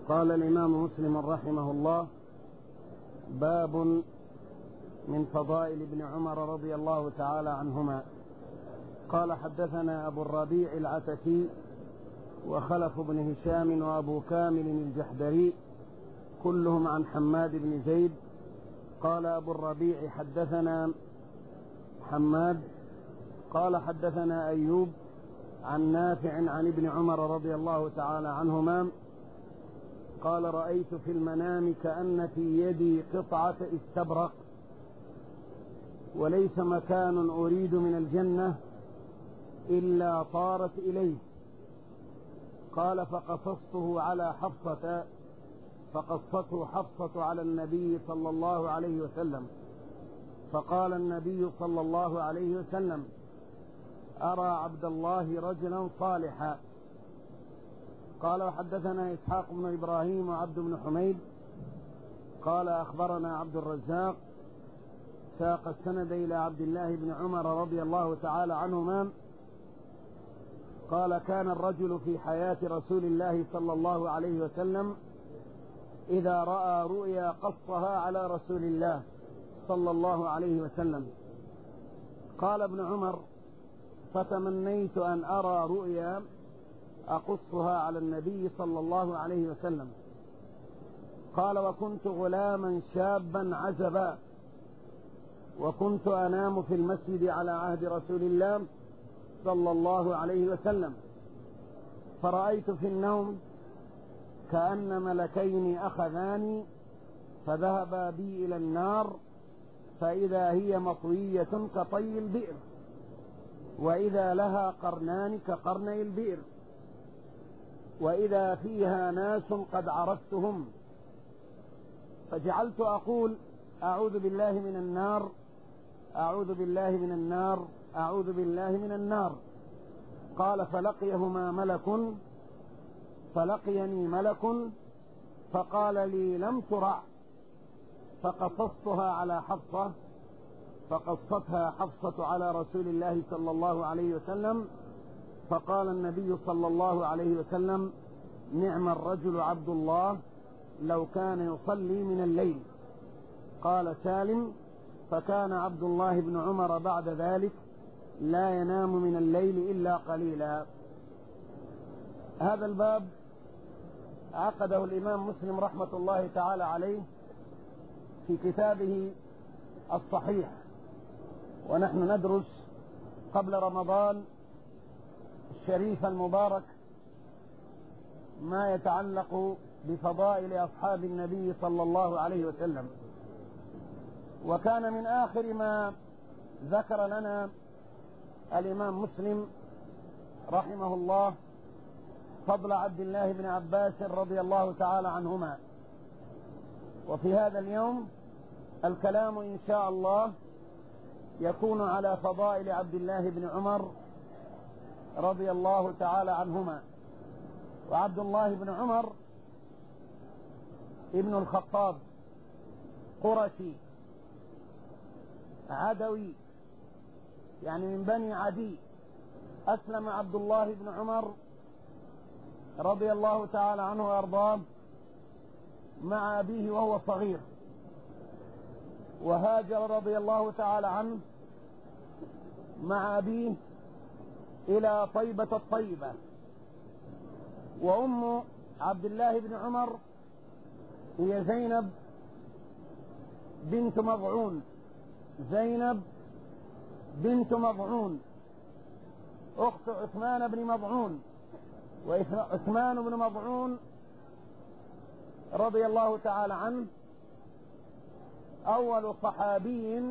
قال الإمام مسلم رحمه الله: باب من فضائل ابن عمر رضي الله تعالى عنهما. قال: حدثنا أبو الربيع العتكي وخلف بن هشام وأبو كامل الجحدري كلهم عن حماد بن زيد. قال أبو الربيع: حدثنا حماد قال: حدثنا أيوب عن نافع عن ابن عمر رضي الله تعالى عنهما قال: رأيت في المنام كأن في يدي قطعة استبرق، وليس مكان أريد من الجنة إلا طارت إليه. قال: فقصته حفصة على النبي صلى الله عليه وسلم، فقال النبي صلى الله عليه وسلم: أرى عبد الله رجلا صالحا. قال: وحدثنا إسحاق بن إبراهيم وعبد بن حميد قال: أخبرنا عبد الرزاق ساق السند إلى عبد الله بن عمر رضي الله تعالى عنهما قال: كان الرجل في حياة رسول الله صلى الله عليه وسلم إذا رأى رؤيا قصها على رسول الله صلى الله عليه وسلم. قال ابن عمر: فتمنيت أن أرى رؤيا أقصها على النبي صلى الله عليه وسلم. قال: وكنت غلاما شابا عزبا، وكنت أنام في المسجد على عهد رسول الله صلى الله عليه وسلم، فرأيت في النوم كأن ملكين أخذاني فذهبا بي إلى النار، فإذا هي مطوية كطي البئر، وإذا لها قرنان كقرني البئر، وإذا فيها ناس قد عرفتهم، فجعلت أقول: أعوذ بالله من النار، أعوذ بالله من النار، أعوذ بالله من النار. قال: فلقيني ملك فقال لي: لم ترع. فقصصتها على حفصة، فقصتها حفصة على رسول الله صلى الله عليه وسلم، فقال النبي صلى الله عليه وسلم: نعم الرجل عبد الله لو كان يصلي من الليل. قال سالم: فكان عبد الله بن عمر بعد ذلك لا ينام من الليل إلا قليلا. هذا الباب عقده الإمام مسلم رحمة الله تعالى عليه في كتابه الصحيح، ونحن ندرس قبل رمضان الشريف المبارك ما يتعلق بفضائل أصحاب النبي صلى الله عليه وسلم. وكان من آخر ما ذكر لنا الإمام مسلم رحمه الله فضل عبد الله بن عباس رضي الله تعالى عنهما. وفي هذا اليوم الكلام إن شاء الله يكون على فضائل عبد الله بن عمر رضي الله تعالى عنهما. وعبد الله بن عمر ابن الخطاب قرشي عدوي، يعني من بني عدي. أسلم عبد الله بن عمر رضي الله تعالى عنه وأرضاه مع أبيه وهو صغير، وهاجر رضي الله تعالى عنه مع أبيه إلى طيبة الطيبة. وأم عبد الله بن عمر هي زينب بنت مضعون، زينب بنت مضعون أخت عثمان بن مضعون. وعثمان بن مضعون رضي الله تعالى عنه أول صحابي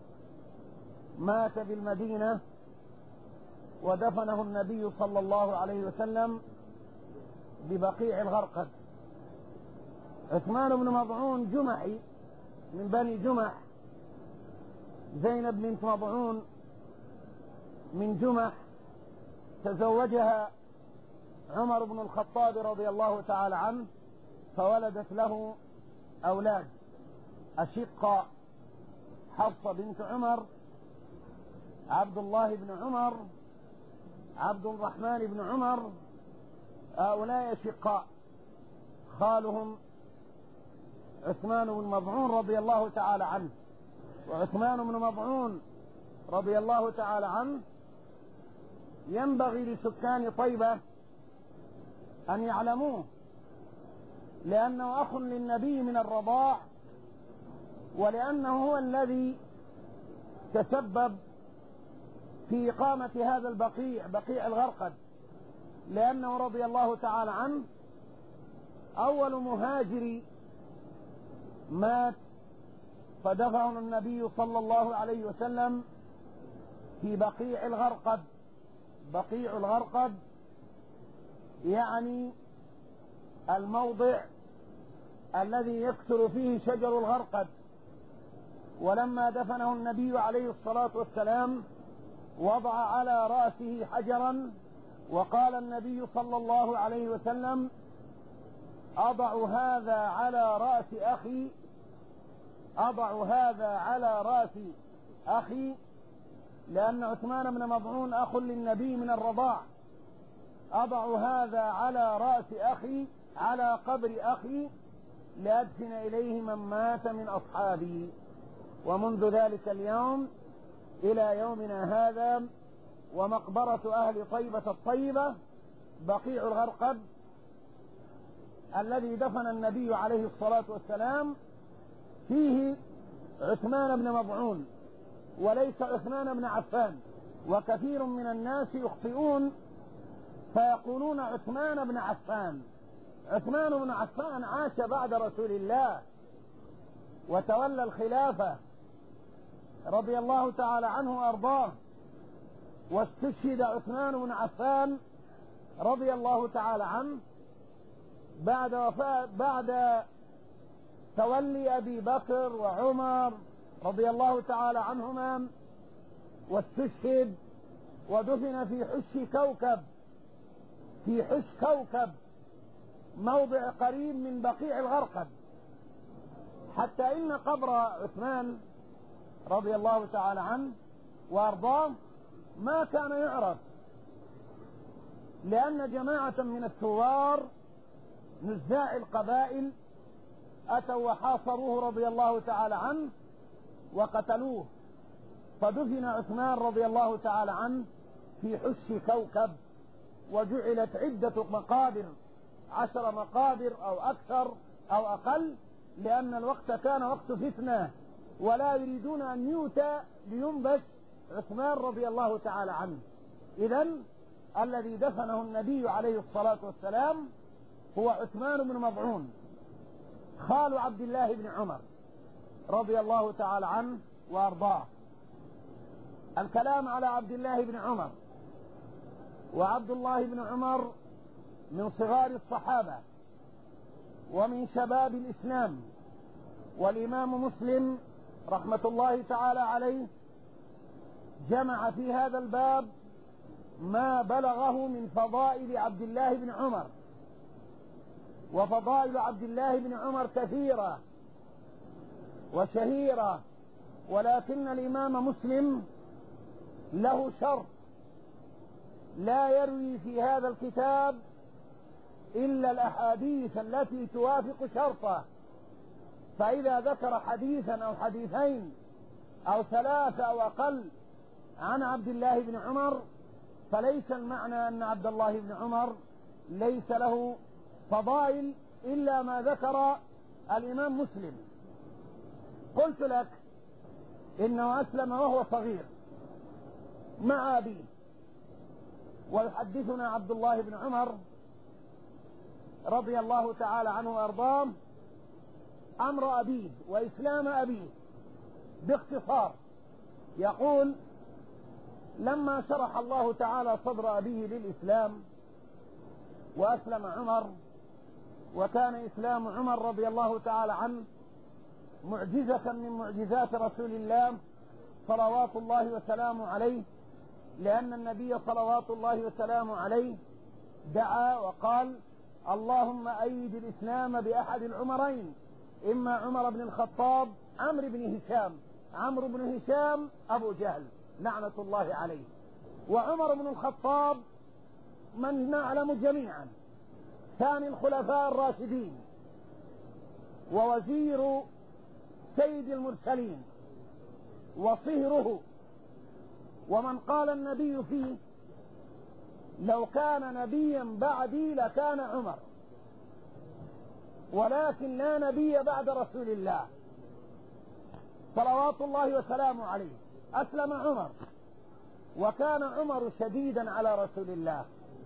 مات بالمدينة ودفنه النبي صلى الله عليه وسلم ببقيع الغرقد. عثمان بن مضعون جمحي من بني جمح، زينب بنت مضعون من جمح، تزوجها عمر بن الخطاب رضي الله تعالى عنه فولدت له أولاد أشقاء: حفصة بنت عمر، عبد الله بن عمر، عبد الرحمن بن عمر. هؤلاء أشقاء خالهم عثمان بن مظعون رضي الله تعالى عنه. وعثمان بن مظعون رضي الله تعالى عنه ينبغي لسكان طيبة أن يعلموه، لأنه أخ للنبي من الرضاع، ولأنه هو الذي تسبب في إقامة هذا البقيع، بقيع الغرقد، لأنه رضي الله تعالى عنه أول مهاجر مات فدفعه النبي صلى الله عليه وسلم في بقيع الغرقد. بقيع الغرقد يعني الموضع الذي يكثر فيه شجر الغرقد. ولما دفنه النبي عليه الصلاة والسلام وضع على رأسه حجرا، وقال النبي صلى الله عليه وسلم: أضع هذا على رأس أخي، أضع هذا على رأس أخي، لأن عثمان بن مظعون أخ للنبي من الرضاع. أضع هذا على رأس أخي، على قبر أخي، لأدفن إليه من مات من أصحابي. ومنذ ذلك اليوم إلى يومنا هذا ومقبرة أهل طيبة الطيبة بقيع الغرقد الذي دفن النبي عليه الصلاة والسلام فيه عثمان بن مظعون وليس عثمان بن عفان. وكثير من الناس يخطئون فيقولون عثمان بن عفان. عثمان بن عفان عاش بعد رسول الله وتولى الخلافة رضي الله تعالى عنه وأرضاه، واستشهد عثمان بن عفان رضي الله تعالى عنه بعد تولي أبي بكر وعمر رضي الله تعالى عنهما، واستشهد ودفن في حش كوكب موضع قريب من بقيع الغرقد، حتى إن قبر عثمان رضي الله تعالى عنه وأرضاه ما كان يعرف، لأن جماعة من الثوار نزاع القبائل أتوا وحاصروه رضي الله تعالى عنه وقتلوه، فدفن عثمان رضي الله تعالى عنه في حش كوكب. وجعلت عدة مقابر، 10 مقابر أو أكثر أو أقل، لأن الوقت كان وقت فتنة ولا يريدون أن يؤتى لينبش عثمان رضي الله تعالى عنه. إذن الذي دفنه النبي عليه الصلاة والسلام هو عثمان بن مظعون خال عبد الله بن عمر رضي الله تعالى عنه وأرضاه. الكلام على عبد الله بن عمر. وعبد الله بن عمر من صغار الصحابة ومن شباب الإسلام، والإمام مسلم رحمة الله تعالى عليه جمع في هذا الباب ما بلغه من فضائل عبد الله بن عمر. وفضائل عبد الله بن عمر كثيرة وشهيرة، ولكن الإمام مسلم له شرط: لا يروي في هذا الكتاب إلا الأحاديث التي توافق شرطه. فإذا ذكر حديثا أو حديثين أو 3 أو أقل عن عبد الله بن عمر، فليس المعنى أن عبد الله بن عمر ليس له فضائل إلا ما ذكر الإمام مسلم. قلت لك إنه أسلم وهو صغير مع أبيه، ويحدثنا عبد الله بن عمر رضي الله تعالى عنه وأرضاه أمر أبيه وإسلام أبيه باختصار. يقول: لما شرح الله تعالى صدر أبيه للإسلام وأسلم عمر، وكان إسلام عمر رضي الله تعالى عنه معجزة من معجزات رسول الله صلوات الله وسلامه عليه، لأن النبي صلوات الله وسلامه عليه دعا وقال: اللهم أيد الإسلام بأحد العمرين، إما عمر بن الخطاب عمرو بن هشام. عمرو بن هشام أبو جهل لعنة الله عليه، وعمر بن الخطاب من نعلم جميعا ثاني الخلفاء الراشدين ووزير سيد المرسلين وصهره، ومن قال النبي فيه لو كان نبيا بعدي لكان عمر، ولكن لا نبي بعد رسول الله صلوات الله وسلامه عليه. أسلم عمر، وكان عمر شديدا على رسول الله.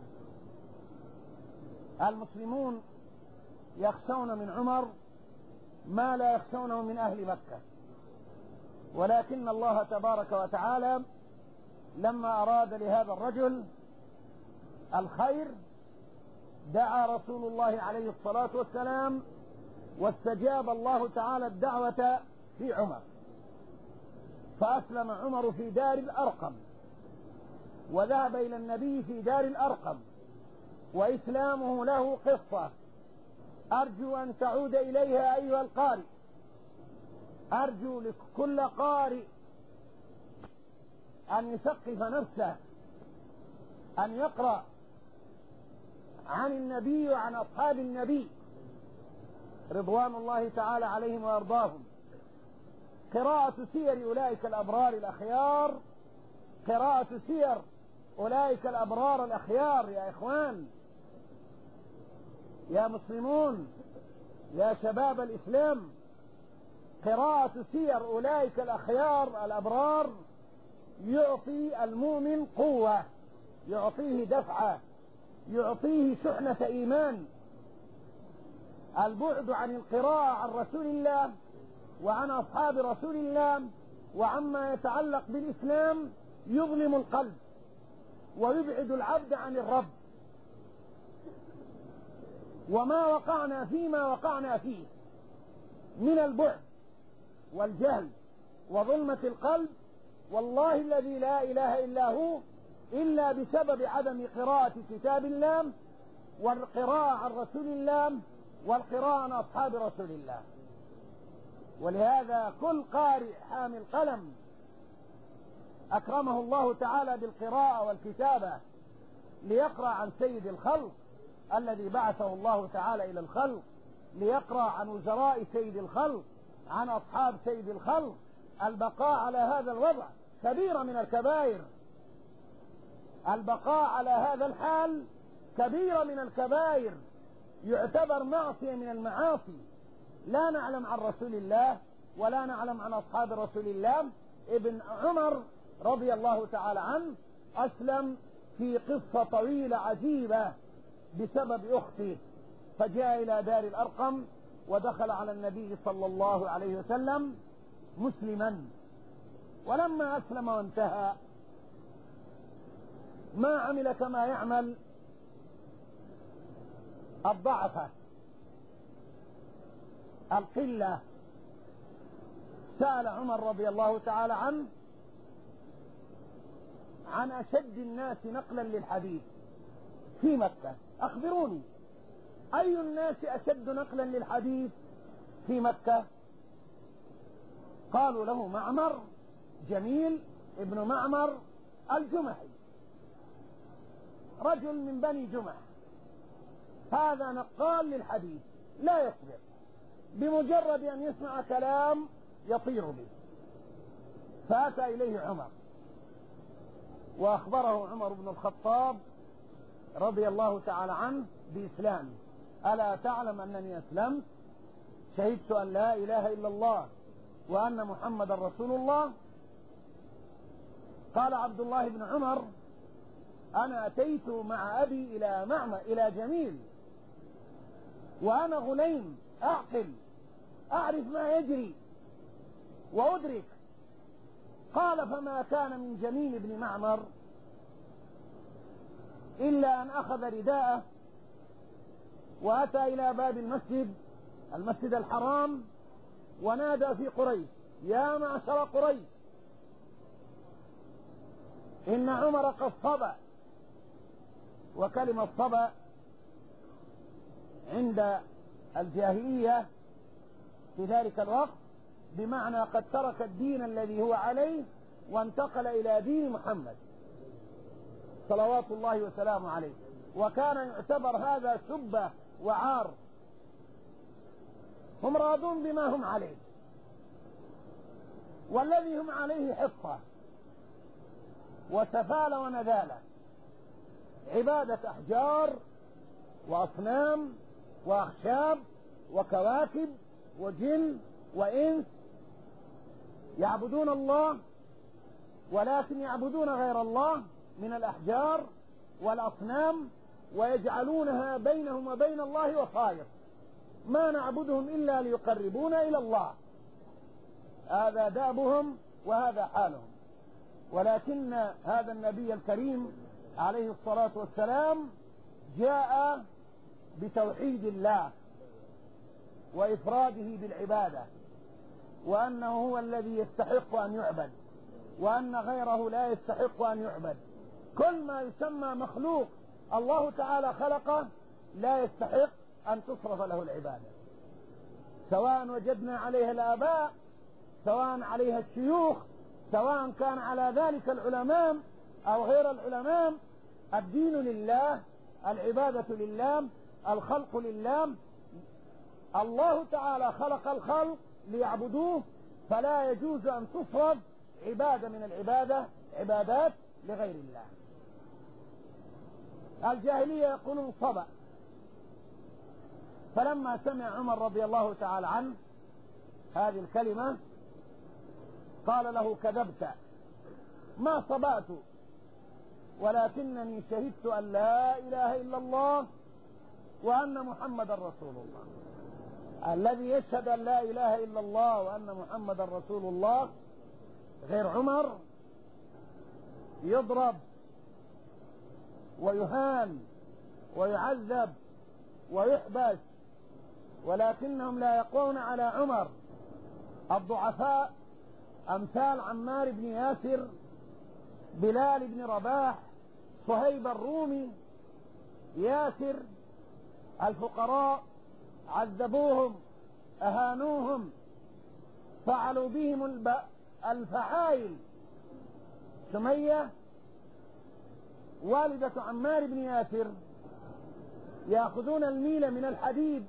المسلمون يخشون من عمر ما لا يخشونه من أهل مكة، ولكن الله تبارك وتعالى لما أراد لهذا الرجل الخير دعا رسول الله عليه الصلاة والسلام، واستجاب الله تعالى الدعوة في عمر، فأسلم عمر في دار الأرقم، وذهب إلى النبي في دار الأرقم، وإسلامه له قصة أرجو أن تعود إليها أيها القارئ. أرجو لكل قارئ أن يثقف نفسه، أن يقرأ عن النبي وعن أصحاب النبي رضوان الله تعالى عليهم وأرضاهم. قراءة سير أولئك الأبرار الأخيار، قراءة سير أولئك الأبرار الأخيار يا إخوان، يا مسلمون، يا شباب الإسلام، قراءة سير أولئك الأخيار الأبرار يعطي المؤمن قوة، يعطيه دفعة، يعطيه شحنة إيمان. البعد عن القراءة عن رسول الله وعن أصحاب رسول الله وعما يتعلق بالإسلام يظلم القلب ويبعد العبد عن الرب. وما وقعنا فيما وقعنا فيه من البعد والجهل وظلمة القلب، والله الذي لا إله إلا هو، إلا بسبب عدم قراءة كتاب الله والقراءة عن رسول الله والقراءة عن أصحاب رسول الله. ولهذا كل قارئ حامل قلم أكرمه الله تعالى بالقراءة والكتابة ليقرأ عن سيد الخلق الذي بعثه الله تعالى إلى الخلق، ليقرأ عن وزراء سيد الخلق، عن أصحاب سيد الخلق. البقاء على هذا الوضع كبيرة من الكبائر، البقاء على هذا الحال كبيرة من الكبائر، يعتبر معصية من المعاصي. لا نعلم عن رسول الله ولا نعلم عن أصحاب رسول الله. ابن عمر رضي الله تعالى عنه أسلم في قصة طويلة عجيبة بسبب أخته، فجاء إلى دار الأرقم ودخل على النبي صلى الله عليه وسلم مسلما. ولما أسلم وانتهى ما عمل كما يعمل الضعفة القلة. سأل عمر رضي الله تعالى عنه عن أشد الناس نقلا للحديث في مكة، أخبروني أي الناس أشد نقلا للحديث في مكة؟ قالوا له معمر، جميل ابن معمر الجمحي، رجل من بني جمح، هذا نقال للحديث لا يصبر، بمجرد أن يسمع كلام يطير به. فأتى إليه عمر وأخبره عمر بن الخطاب رضي الله تعالى عنه بإسلامه. ألا تعلم أنني أسلمت؟ شهدت أن لا إله إلا الله وأن محمد رسول الله. قال عبد الله بن عمر أنا أتيت مع أبي إلى جميل وأنا غليم أعقل أعرف ما يجري وأدرك. قال فما كان من جميل بن معمر إلا أن أخذ رداءه وأتى إلى باب المسجد الحرام ونادى في قريش يا معشر قريش إن عمر قد صبأ. وكلمة صبأ عند الجاهلية في ذلك الوقت بمعنى قد ترك الدين الذي هو عليه وانتقل إلى دين محمد صلوات الله وسلامه عليه. وكان يعتبر هذا سبة وعار، هم راضون بما هم عليه، والذي هم عليه حصة وسفالة ونذالة، عبادة أحجار وأصنام وأخشاب وكواكب وجن وإنس، يعبدون الله ولكن يعبدون غير الله من الأحجار والأصنام، ويجعلونها بينهم وبين الله وصاير، ما نعبدهم إلا ليقربونا إلى الله. هذا دأبهم وهذا حالهم. ولكن هذا النبي الكريم عليه الصلاة والسلام جاء بتوحيد الله وإفراده بالعبادة، وأنه هو الذي يستحق أن يعبد، وأن غيره لا يستحق أن يعبد. كل ما يسمى مخلوق الله تعالى خلقه لا يستحق أن تصرف له العبادة، سواء وجدنا عليها الآباء، سواء عليها الشيوخ، سواء كان على ذلك العلماء أو غير العلماء. الدين لله، العبادة لله، الخلق لله. الله تعالى خلق الخلق ليعبدوه، فلا يجوز أن تصرف عبادة من عبادات لغير الله. الجاهلية يقولون صبأ، فلما سمع عمر رضي الله تعالى عنه هذه الكلمة قال له: كذبت، ما صبأت، ولكنني شهدت أن لا إله إلا الله وأن محمد رسول الله. الذي يشهد أن لا إله إلا الله وأن محمد رسول الله غير عمر يضرب ويهان ويعذب ويحبس، ولكنهم لا يقوون على عمر. الضعفاء أمثال عمار بن ياسر، بلال بن رباح، صهيب الرومي، ياسر، الفقراء عذبوهم، أهانوهم، فعلوا بهم الفعائل. سمية والدة عمار بن ياسر يأخذون الميل من الحديد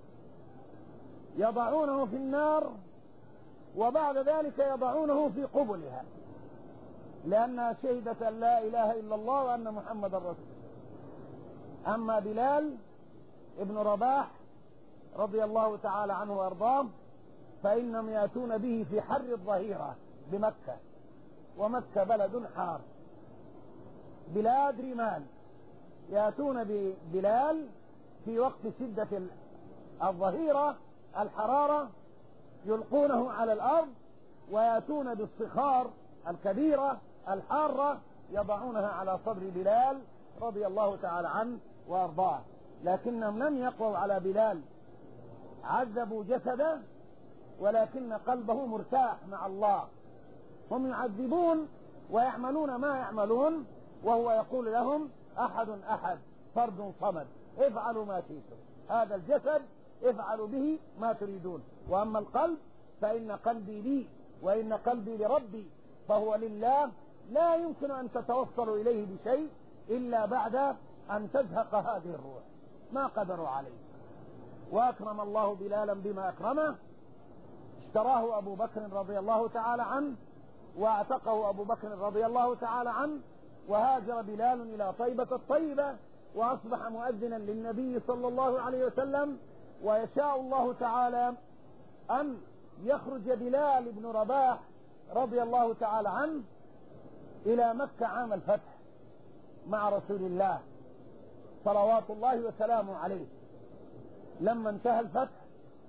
يضعونه في النار، وبعد ذلك يضعونه في قبلها، لأنها شهدت أن لا إله إلا الله وأن محمد رسول. أما بلال ابن رباح رضي الله تعالى عنه وأرضاه فإنهم يأتون به في حر الظهيرة بمكة، ومكة بلد حار، بلاد رمال، يأتون ببلال في وقت شدة الظهيرة الحرارة، يلقونه على الأرض، ويأتون بالصخار الكبيرة الحارة يضعونها على صدر بلال رضي الله تعالى عنه وأرضاه. لكنهم لم يقووا على بلال، عذبوا جسده ولكن قلبه مرتاح مع الله. هم يعذبون ويعملون ما يعملون، وهو يقول لهم: أحد أحد فرد صمد، افعلوا ما شئتم، هذا الجسد افعلوا به ما تريدون، وأما القلب فإن قلبي لي وإن قلبي لربي، فهو لله، لا يمكن أن تتوصلوا إليه بشيء إلا بعد أن تزهق هذه الروح. ما قدروا عليه. وأكرم الله بلالا بما أكرمه، اشتراه أبو بكر رضي الله تعالى عنه، واعتقه أبو بكر رضي الله تعالى عنه، وهاجر بلال إلى طيبة الطيبة، وأصبح مؤذنا للنبي صلى الله عليه وسلم. ويشاء الله تعالى أن يخرج بلال بن رباح رضي الله تعالى عنه إلى مكة عام الفتح مع رسول الله صلوات الله وسلامه عليه. لما انتهى الفتح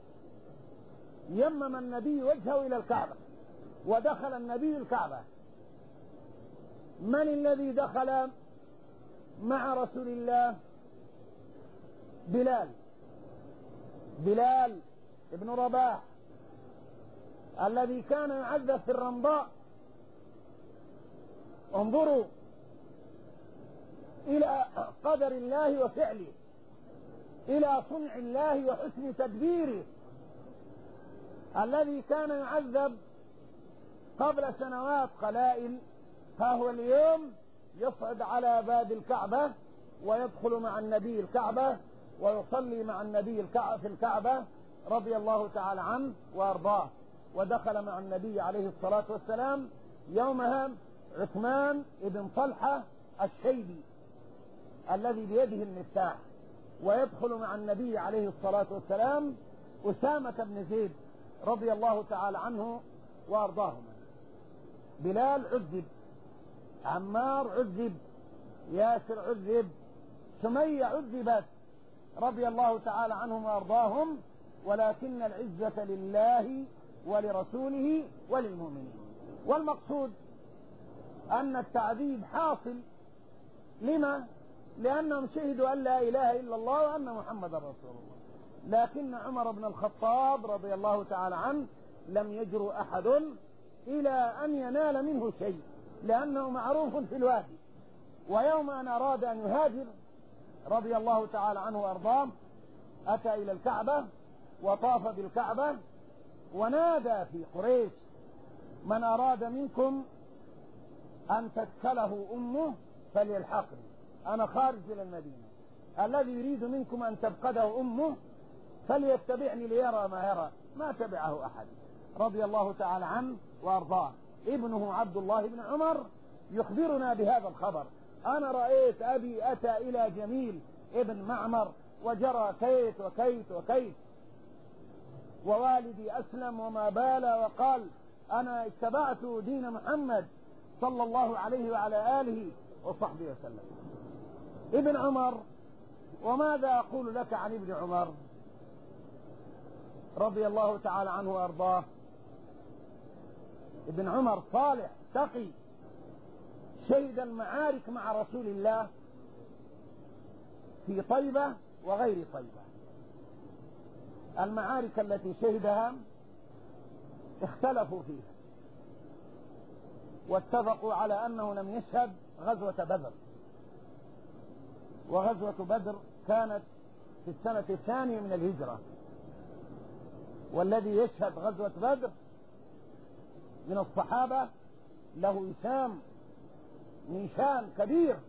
يمم النبي وجهه إلى الكعبة، ودخل النبي الكعبة. من الذي دخل مع رسول الله؟ بلال ابن رباح الذي كان يعذب في الرمضاء. انظروا إلى قدر الله وفعله، إلى صنع الله وحسن تدبيره. الذي كان يعذب قبل سنوات قلائل، ها هو اليوم يصعد على باب الكعبة ويدخل مع النبي الكعبة ويصلي مع النبي في الكعبة رضي الله تعالى عنه وأرضاه. ودخل مع النبي عليه الصلاة والسلام يومها عثمان بن طلحة الشيبي الذي بيده المفتاح، ويدخل مع النبي عليه الصلاة والسلام أسامة بن زيد رضي الله تعالى عنه وأرضاهما. بلال عذب، عمار عذب، ياسر عذب، سمية عذبت رضي الله تعالى عنهم وأرضاهم، ولكن العزة لله ولرسوله وللمؤمنين. والمقصود أن التعذيب حاصل لما؟ لأنهم شهدوا أن لا إله إلا الله وأن محمد رسول الله. لكن عمر بن الخطاب رضي الله تعالى عنه لم يجرؤ أحد إلى أن ينال منه شيء، لأنه معروف في الوادي. ويوم أن أراد أن يهاجر رضي الله تعالى عنه وأرضاه أتى إلى الكعبة وطاف بالكعبة ونادى في قريش: من أراد منكم أن تدخله أمه فليلحقني، أنا خارج إلى المدينة. الذي يريد منكم أن تبقده أمه فليتبعني ليرى ما يرى. ما تبعه أحد رضي الله تعالى عنه وأرضاه. ابنه عبد الله بن عمر يخبرنا بهذا الخبر: أنا رأيت أبي أتى إلى جميل ابن معمر وجرى كيت وكيت وكيت، ووالدي أسلم وما بال، وقال: أنا اتبعت دين محمد صلى الله عليه وعلى آله وصحبه وسلم. ابن عمر، وماذا أقول لك عن ابن عمر رضي الله تعالى عنه وأرضاه؟ ابن عمر صالح تقي، شهد المعارك مع رسول الله في طيبة وغير طيبة. المعارك التي شهدها اختلفوا فيها واتفقوا على أنه لم يشهد غزوة بدر، وغزوة بدر كانت في السنة الثانية من الهجرة، والذي يشهد غزوة بدر من الصحابة له وسام، نيشان كبير.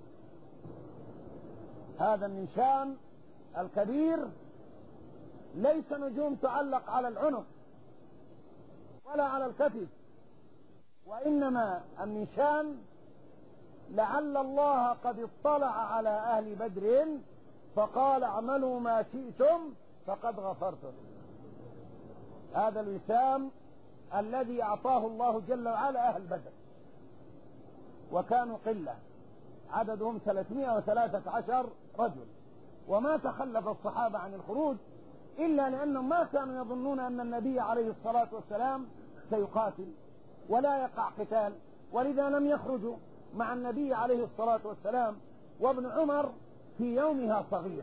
هذا النيشان الكبير ليس نجوم تعلق على العنق ولا على الكتف، وإنما النيشان لعل الله قد اطلع على أهل بدر فقال: اعملوا ما شئتم فقد غفرتم. هذا الوسام الذي أعطاه الله جل وعلا أهل بدر، وكانوا قلة، عددهم 313 رجل. وما تخلف الصحابة عن الخروج إلا لأنهم ما كانوا يظنون أن النبي عليه الصلاة والسلام سيقاتل ولا يقع قتال، ولذا لم يخرجوا مع النبي عليه الصلاة والسلام. وابن عمر في يومها صغير،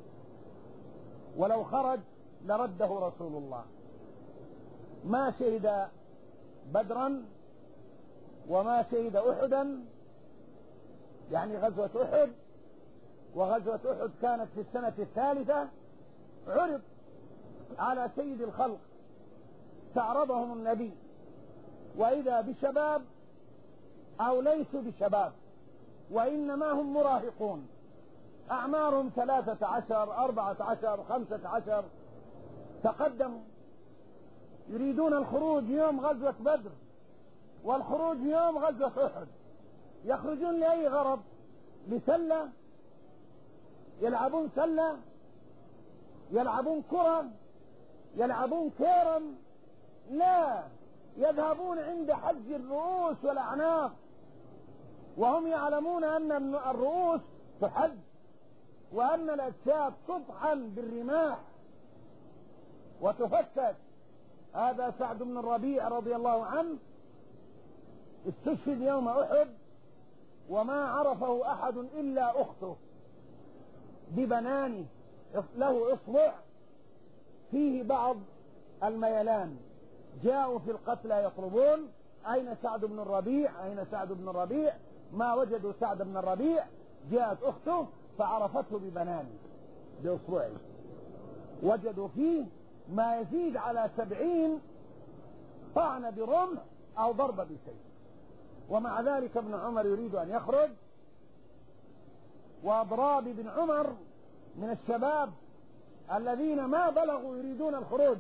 ولو خرج لرده رسول الله. ما شهد بدرا وما شهد أحدا، يعني غزوة أحد. وغزوة أحد كانت في السنة الثالثة. عرض على سيد الخلق، استعرضهم النبي، وإذا بشباب أو ليسوا بشباب، وإنما هم مراهقون، أعمارهم 13 14 15. تقدموا يريدون الخروج يوم غزوة بدر والخروج يوم غزوة أحد. يخرجون لأي غرض؟ لسلة؟ يلعبون سلة؟ يلعبون كرة؟ يلعبون كيرم؟ لا، يذهبون عند حج الرؤوس والأعناق، وهم يعلمون أن الرؤوس تحج وأن الأجساد تطحن بالرماح وتفتت. هذا سعد بن الربيع رضي الله عنه استشهد يوم أحد، وما عرفه أحد إلا أخته ببنانه، له إصبع فيه بعض الميلان. جاءوا في القتلى يطلبون: أين سعد بن الربيع؟ أين سعد بن الربيع؟ ما وجدوا سعد بن الربيع. جاءت أخته فعرفته ببنانه، بإصبعه. وجدوا فيه ما يزيد على 70 طعن برمح أو ضرب بسيف. ومع ذلك ابن عمر يريد أن يخرج، وأضراب ابن عمر من الشباب الذين ما بلغوا يريدون الخروج،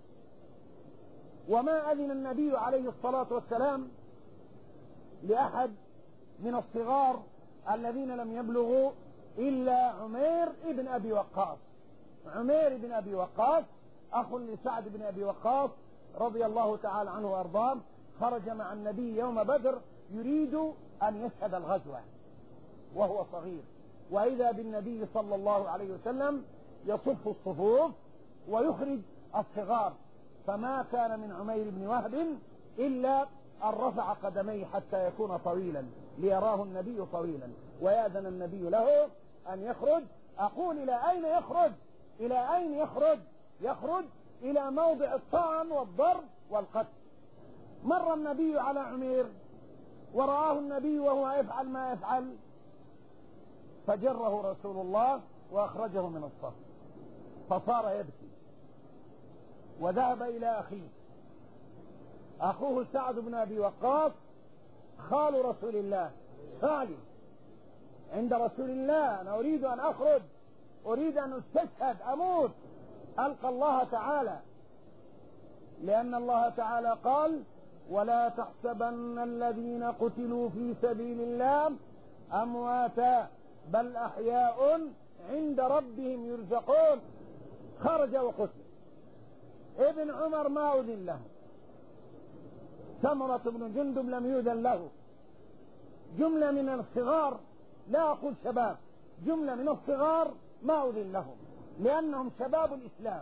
وما أذن النبي عليه الصلاة والسلام لأحد من الصغار الذين لم يبلغوا إلا عمير بن أبي وقاص. عمير بن أبي وقاص أخ لسعد بن أبي وقاص رضي الله تعالى عنه وأرضاه، خرج مع النبي يوم بدر يريد أن يشهد الغزوة وهو صغير، وإذا بالنبي صلى الله عليه وسلم يصف الصفوف ويخرج الصغار، فما كان من عمير بن وهب إلا أن رفع قدميه حتى يكون طويلا ليراه النبي طويلا، ويأذن النبي له أن يخرج. أقول إلى أين يخرج؟ إلى أين يخرج؟ يخرج إلى موضع الطعن والضرب والقتل. مر النبي على عمير ورآه النبي وهو يفعل ما يفعل، فجره رسول الله وأخرجه من الصف، فصار يبكي وذهب إلى أخيه. أخوه سعد بن أبي وقاص خال رسول الله، خالي عند رسول الله، أنا أريد أن أخرج، أريد أن أستشهد، أموت، ألقى الله تعالى، لأن الله تعالى قال: ولا تحسبن الذين قتلوا في سبيل الله أمواتا بل أحياء عند ربهم يرزقون. خرج وقتل. ابن عمر ما أذن له، سمرة بن جندب لم يؤذن له، جملة من الصغار، لا أقول شباب، جملة من الصغار ما أذن لهم لأنهم شباب الإسلام.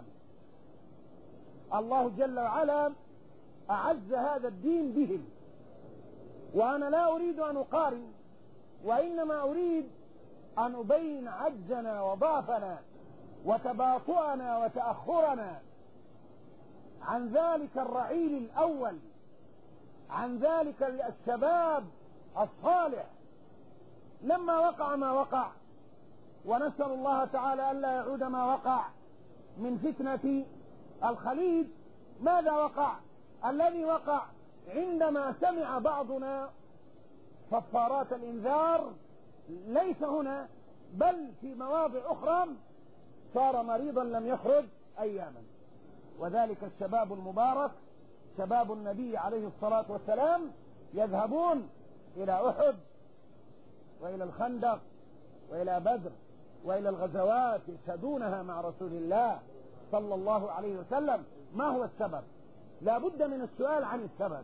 الله جل وعلا أعز هذا الدين بهم، وأنا لا أريد أن أقارن، وإنما أريد أن أبين عجزنا وضعفنا وتباطؤنا وتأخرنا عن ذلك الرعيل الأول، عن ذلك الشباب الصالح. لما وقع ما وقع، ونسأل الله تعالى ألا يعود ما وقع من فتنة الخليج، ماذا وقع؟ الذي وقع عندما سمع بعضنا صفارات الإنذار، ليس هنا بل في مواضع أخرى، صار مريضا لم يخرج أياما. وذلك الشباب المبارك شباب النبي عليه الصلاة والسلام يذهبون إلى أحد وإلى الخندق وإلى بدر وإلى الغزوات يشهدونها مع رسول الله صلى الله عليه وسلم. ما هو السبب؟ لا بد من السؤال عن السبب،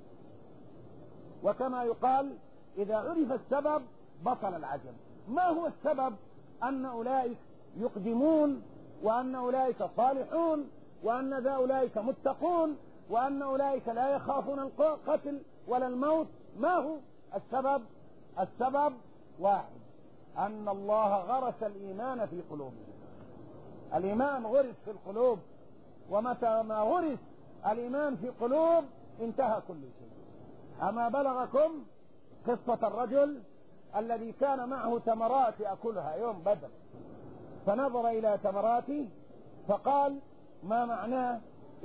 وكما يقال: إذا عرف السبب بطل العجب. ما هو السبب؟ أن أولئك يقدمون، وأن أولئك صالحون، وأن أولئك متقون، وأن أولئك لا يخافون القتل ولا الموت. ما هو السبب؟ السبب واحد: أن الله غرس الإيمان في قلوبهم. الإيمان غرس في القلوب، ومتى ما غرس الإيمان في قلوب انتهى كل شيء. أما بلغكم قصة الرجل الذي كان معه تمرات يأكلها يوم بدر، فنظر إلى تمراته فقال: ما معناه؟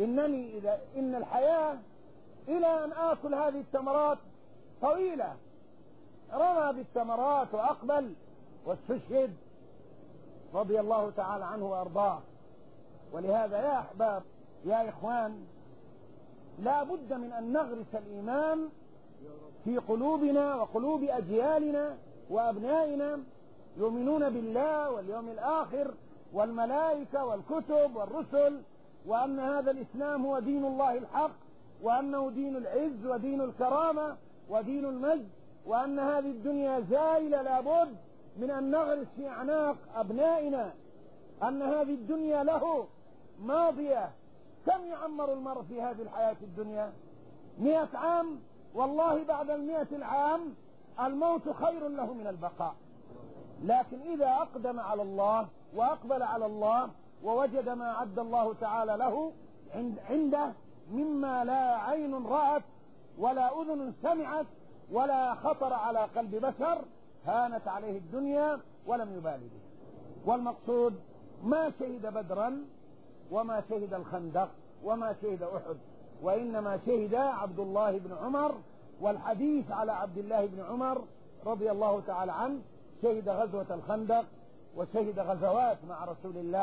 إن الحياة إلى أن آكل هذه التمرات طويلة. رمى بالتمرات وأقبل واستشهد رضي الله تعالى عنه وأرضاه. ولهذا يا أحباب، يا إخوان، لا بد من أن نغرس الإيمان في قلوبنا وقلوب أجيالنا وأبنائنا، يؤمنون بالله واليوم الآخر والملائكة والكتب والرسل، وأن هذا الإسلام هو دين الله الحق، وأنه دين العز ودين الكرامة ودين المجد، وأن هذه الدنيا زائلة، لابد من أن نغرس في أعناق أبنائنا أن هذه الدنيا له ماضية. كم يعمر المرء في هذه الحياة الدنيا؟ 100 عام، والله بعد 100 العام الموت خير له من البقاء. لكن إذا أقدم على الله وأقبل على الله ووجد ما عد الله تعالى له عنده مما لا عين رأت ولا أذن سمعت ولا خطر على قلب بشر، هانت عليه الدنيا ولم يبالي به. والمقصود: ما شهد بدرا وما شهد الخندق وما شهد أحد، وإنما شهد عبد الله بن عمر. والحديث على عبد الله بن عمر رضي الله تعالى عنه: شهد غزوة الخندق وشهد غزوات مع رسول الله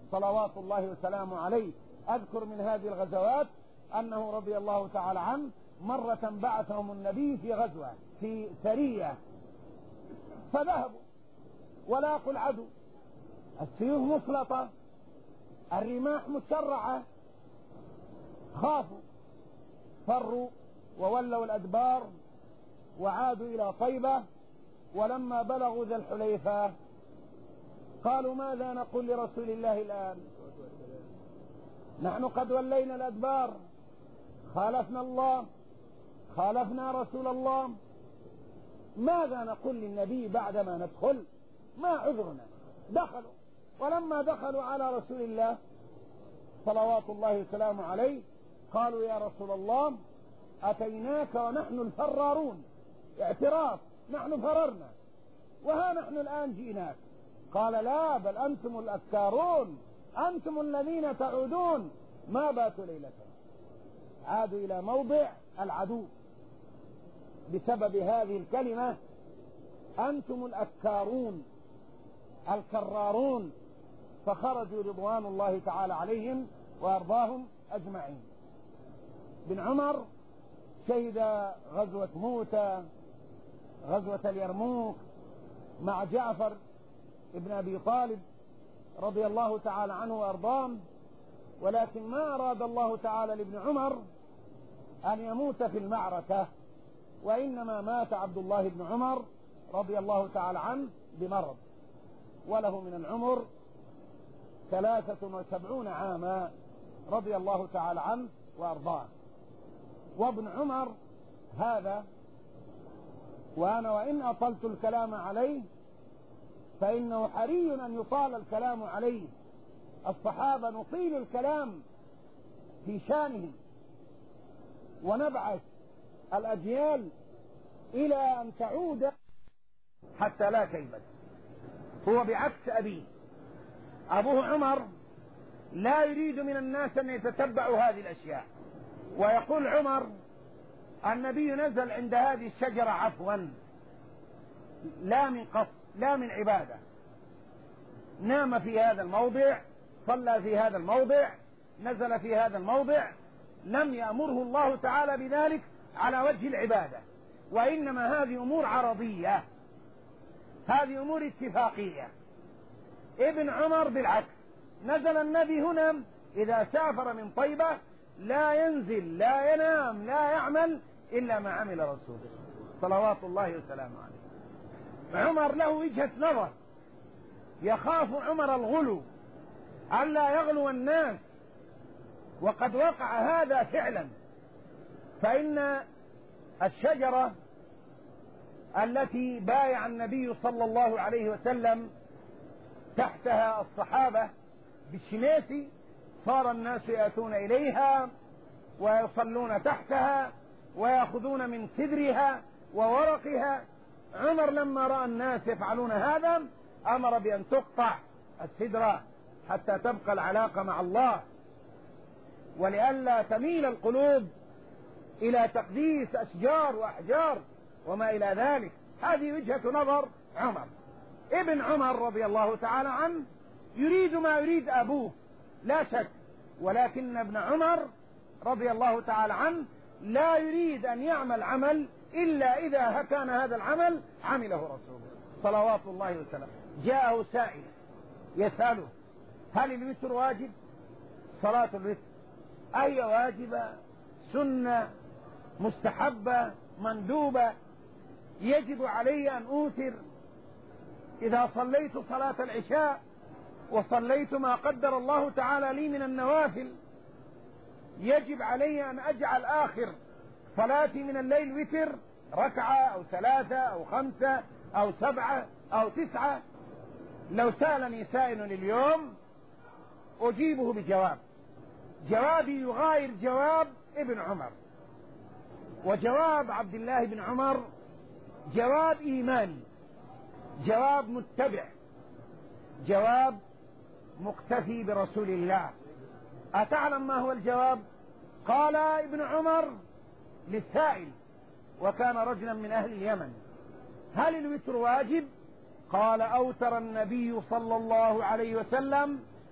صلوات الله وسلامه عليه. أذكر من هذه الغزوات أنه رضي الله تعالى عنه مرة بعثهم النبي في غزوة في سرية، فذهبوا ولاقوا العدو، السيوف مسلطة، الرماح مشرعة، خافوا فروا وولوا الأدبار وعادوا إلى طيبة. ولما بلغوا ذا الحليفة قالوا ماذا نقول لرسول الله الآن؟ نحن قد ولينا الأدبار، خالفنا الله، خالفنا رسول الله، ماذا نقول للنبي بعدما ندخل؟ ما عذرنا؟ دخلوا، ولما دخلوا على رسول الله صلوات الله وسلامه عليه قالوا يا رسول الله أتيناك ونحن الفرارون، اعتراف، نحن فررنا وها نحن الآن جئناك. قال لا، بل أنتم الأكارون، أنتم الذين تعودون، ما باتوا ليلة. عادوا إلى موضع العدو بسبب هذه الكلمة، أنتم الأكارون الكرارون. فخرجوا رضوان الله تعالى عليهم وأرضاهم أجمعين. بن عمر شهد غزوة موتى، غزوة اليرموك مع جعفر ابن أبي طالب رضي الله تعالى عنه وأرضاه، ولكن ما أراد الله تعالى لابن عمر أن يموت في المعركة، وإنما مات عبد الله بن عمر رضي الله تعالى عنه بمرض، وله من العمر 73 عاما رضي الله تعالى عنه وأرضاه. وابن عمر هذا، وأنا وإن أطلت الكلام عليه فإنه حري أن يطال الكلام عليه. الصحابة نطيل الكلام في شانهم ونبعث الأجيال إلى أن تعود حتى لا كيبت. هو بعكس أبيه، أبوه عمر لا يريد من الناس أن يتتبعوا هذه الأشياء، ويقول عمر النبي نزل عند هذه الشجرة عفوا، لا من قصد، لا من عبادة، نام في هذا الموضع، صلى في هذا الموضع، نزل في هذا الموضع، لم يأمره الله تعالى بذلك على وجه العبادة، وإنما هذه أمور عرضية، هذه أمور اتفاقية. ابن عمر بالعكس، نزل النبي هنا إذا سافر من طيبة لا ينزل، لا ينام، لا يعمل إلا ما عمل رسوله صلوات الله وسلامه عليه. عمر له وجهة نظر، يخاف عمر الغلو، ألا يغلو الناس، وقد وقع هذا فعلا. فإن الشجرة التي بايع النبي صلى الله عليه وسلم تحتها الصحابة بالشميسي، صار الناس يأتون إليها ويصلون تحتها ويأخذون من سدرها وورقها. عمر لما رأى الناس يفعلون هذا أمر بأن تقطع السدرة حتى تبقى العلاقة مع الله، ولئلا تميل القلوب إلى تقديس أشجار وأحجار وما إلى ذلك. هذه وجهة نظر عمر. ابن عمر رضي الله تعالى عنه يريد ما يريد أبوه لا شك، ولكن ابن عمر رضي الله تعالى عنه لا يريد أن يعمل عمل إلا إذا كان هذا العمل عمله رسوله صلوات الله وسلامه. جاءه سائل يسأله هل الوتر واجب؟ صلاة الوتر أي واجبة، سنة، مستحبة، مندوبة؟ يجب علي أن أوتر إذا صليت صلاة العشاء وصليت ما قدر الله تعالى لي من النوافل، يجب علي أن أجعل آخر صلاتي من الليل وتر، ركعة أو 3 أو 5 أو 7 أو 9. لو سألني سائل اليوم أجيبه بجواب، جوابي يغاير جواب ابن عمر، وجواب عبد الله بن عمر جواب إيماني، جواب متبع، جواب مقتفي برسول الله. أتعلم ما هو الجواب؟ قال ابن عمر للسائل، وكان رجلا من أهل اليمن: هل الوتر واجب؟ قال: أوتر النبي صلى الله عليه وسلم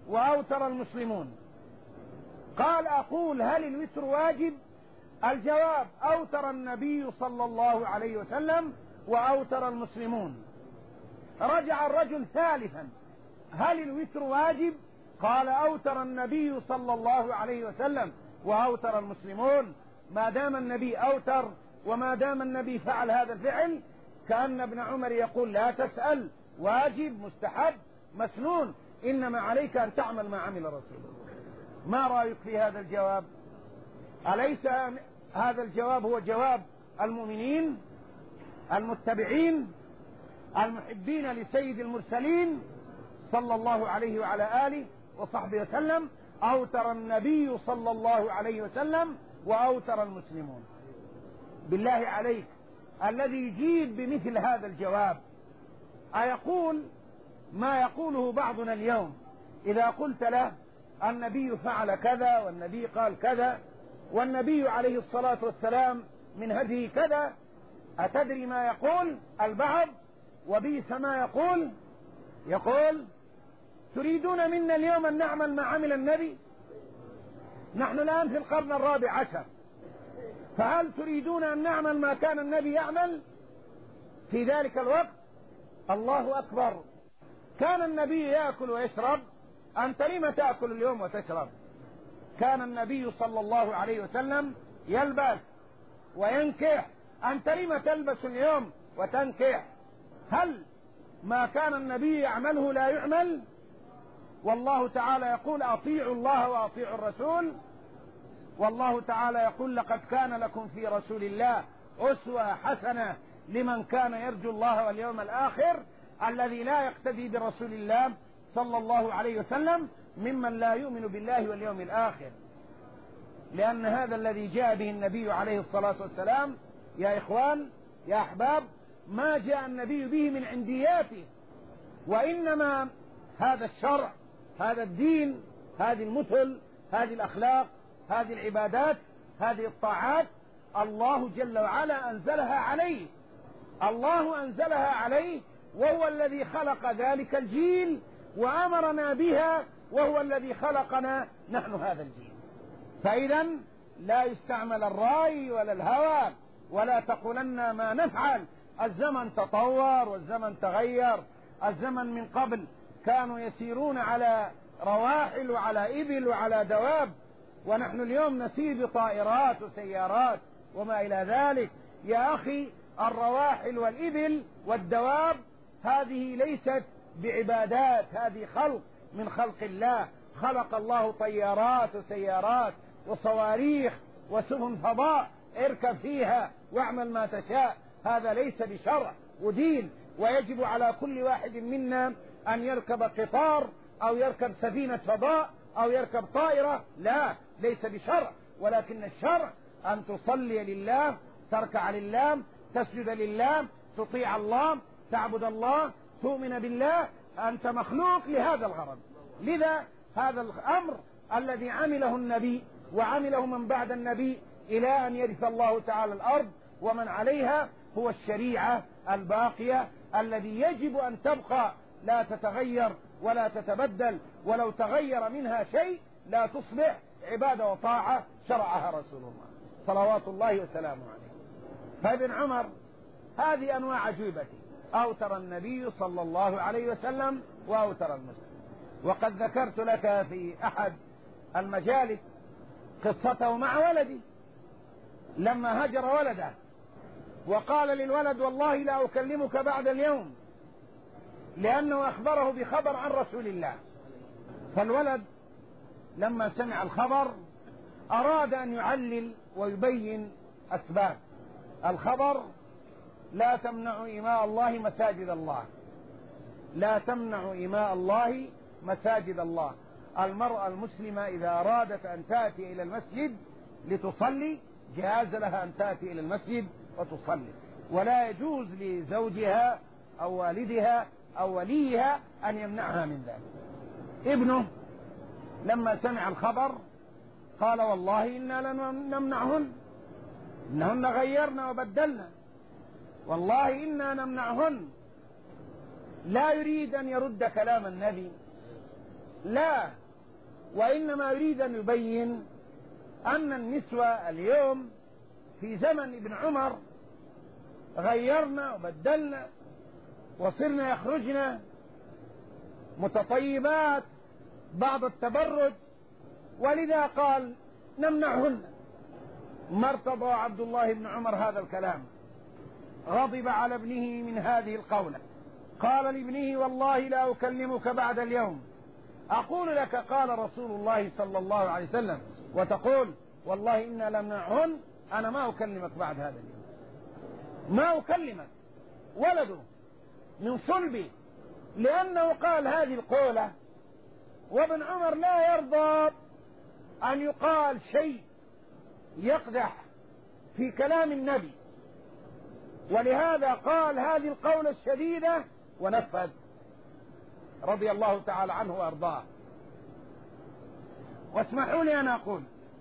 وأوتر المسلمون. قال أقول هل الوتر واجب؟ الجواب أوتر النبي صلى الله عليه وسلم وأوتر المسلمون. رجع الرجل ثالثا هل الوتر واجب؟ قال أوتر النبي صلى الله عليه وسلم وأوتر المسلمون. ما دام النبي أوتر وما دام النبي فعل هذا الفعل كأن ابن عمر يقول لا تسأل، واجب، مستحب، مسنون، إنما عليك أن تعمل ما عمل رسوله. ما رأيك في هذا الجواب؟ أليس هذا الجواب هو جواب المؤمنين المتبعين المحبين لسيد المرسلين صلى الله عليه وعلى آله وصحبه وسلم؟ أوتر النبي صلى الله عليه وسلم وأوتر المسلمون. بالله عليك الذي يجيب بمثل هذا الجواب أيقول ما يقوله بعضنا اليوم إذا قلت له النبي فعل كذا والنبي قال كذا والنبي عليه الصلاة والسلام من هديه كذا، أتدري ما يقول البعض وبئس ما يقول تريدون منا اليوم أن نعمل ما عمل النبي؟ نحن الآن في القرن 14، فهل تريدون أن نعمل ما كان النبي يعمل في ذلك الوقت؟ الله أكبر. كان النبي يأكل ويشرب، أنت لم تأكل اليوم وتشرب؟ كان النبي صلى الله عليه وسلم يلبس وينكح، أنت لم تلبس اليوم وتنكح؟ هل ما كان النبي يعمله لا يعمل؟ والله تعالى يقول أطيعوا الله وأطيعوا الرسول، والله تعالى يقول لقد كان لكم في رسول الله أسوة حسنة لمن كان يرجو الله واليوم الآخر. الذي لا يقتدي برسول الله صلى الله عليه وسلم ممن لا يؤمن بالله واليوم الآخر، لأن هذا الذي جاء به النبي عليه الصلاة والسلام يا إخوان يا أحباب ما جاء النبي به من عندياته، وإنما هذا الشرع، هذا الدين، هذه المثل، هذه الأخلاق، هذه العبادات، هذه الطاعات الله جل وعلا أنزلها عليه. الله أنزلها عليه وهو الذي خلق ذلك الجيل وأمرنا بها، وهو الذي خلقنا نحن هذا الجيل. فإذا لا يستعمل الرأي ولا الهوى ولا تقولن ما نفعل. الزمن تطور والزمن تغير. الزمن من قبل كانوا يسيرون على رواحل وعلى إبل وعلى دواب، ونحن اليوم نسير بطائرات وسيارات وما إلى ذلك. يا أخي الرواحل والإبل والدواب هذه ليست بعبادات، هذه خلق من خلق الله. خلق الله طيارات وسيارات وصواريخ وسفن فضاء اركب فيها واعمل ما تشاء. هذا ليس بشرع ودين، ويجب على كل واحد منا أن يركب قطار أو يركب سفينة فضاء أو يركب طائرة. لا، ليس بشرع، ولكن الشرع أن تصلي لله، تركع لله، تسجد لله، تطيع الله، تعبد الله، تؤمن بالله. أنت مخلوق لهذا الغرض. لذا هذا الأمر الذي عمله النبي وعمله من بعد النبي إلى أن يرث الله تعالى الأرض ومن عليها هو الشريعة الباقية الذي يجب أن تبقى لا تتغير ولا تتبدل، ولو تغير منها شيء لا تصبح عبادة وطاعة شرعها رسول الله صلوات الله وسلامه عليه. فابن عمر هذه أنواع أجوبته. أوتر النبي صلى الله عليه وسلم وأوتر المسلم. وقد ذكرت لك في أحد المجالس قصته مع ولدي لما هجر ولده وقال للولد والله لا أكلمك بعد اليوم، لأنه أخبره بخبر عن رسول الله. فالولد لما سمع الخبر أراد أن يعلل ويبين أسباب الخبر. لا تمنعوا إماء الله مساجد الله، لا تمنعوا إماء الله مساجد الله. المرأة المسلمة إذا أرادت أن تأتي إلى المسجد لتصلي جاز لها أن تأتي إلى المسجد وتصلي، ولا يجوز لزوجها أو والدها أو وليها أن يمنعها من ذلك. ابنه لما سمع الخبر قال والله إنا لنمنعهن، إنهن غيرنا وبدلنا، والله إنا نمنعهن. لا يريد أن يرد كلام النبي لا، وإنما يريد أن يبين أن النسوة اليوم في زمن ابن عمر غيرنا وبدلنا وصرنا يخرجنا متطيبات بعض التبرج، ولذا قال نمنعهن. ما ارتضى عبد الله بن عمر هذا الكلام، غضب على ابنه من هذه القولة، قال لابنه والله لا أكلمك بعد اليوم، أقول لك قال رسول الله صلى الله عليه وسلم وتقول والله إنا لمنعهن، أنا ما أكلمك بعد هذا اليوم، ما أكلمك. ولده من صلبي، لأنه قال هذه القولة، وابن عمر لا يرضى أن يقال شيء يقدح في كلام النبي، ولهذا قال هذه القولة الشديدة ونفذ رضي الله تعالى عنه وأرضاه. واسمحوا لي أن أقول،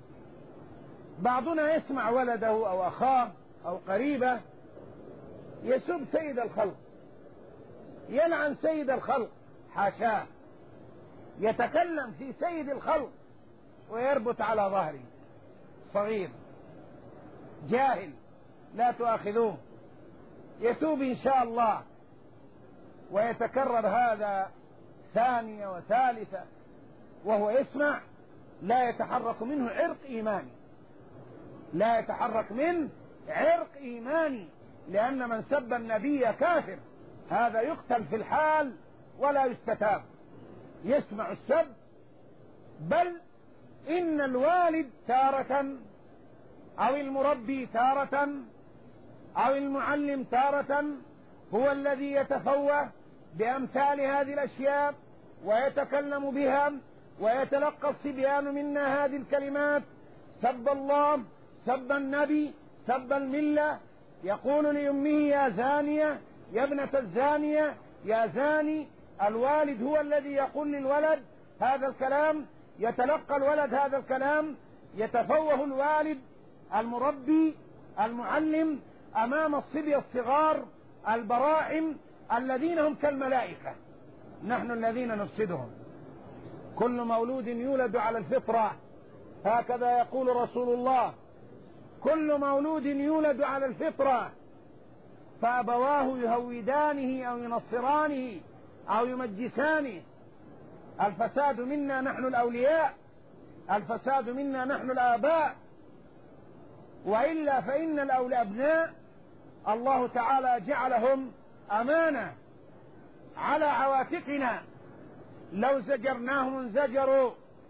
بعضنا يسمع ولده أو أخاه أو قريبه يسب سيد الخلق، يلعن سيد الخلق، حاشاه، يتكلم في سيد الخلق ويربط على ظهره، صغير جاهل لا تؤاخذوه، يتوب إن شاء الله. ويتكرر هذا ثانية وثالثة وهو يسمع، لا يتحرك منه عرق إيماني، لا يتحرك منه عرق إيماني، لأن من سب النبي كافر، هذا يقتل في الحال ولا يستتاب. يسمع السب، بل إن الوالد تارة أو المربي تارة أو المعلم تارة هو الذي يتفوه بأمثال هذه الأشياء ويتكلم بها، ويتلقى الصبيان منا هذه الكلمات: سب الله، سب النبي، سب الملة، يقول لأمه يا زانية، يا ابنة الزانية، يا زاني. الوالد هو الذي يقول للولد هذا الكلام، يتلقى الولد هذا الكلام، يتفوه الوالد المربي المعلم أمام الصبية الصغار البراعم الذين هم كالملائكة، نحن الذين نفسدهم. كل مولود يولد على الفطرة، هكذا يقول رسول الله، كل مولود يولد على الفطرة فأبواه يهودانه أو ينصرانه أو يمجسانه. الفساد منا نحن الأولياء، الفساد منا نحن الآباء، وإلا فإن الأبناء الله تعالى جعلهم أمانة على عواتقنا، لو زجرناهم انزجروا،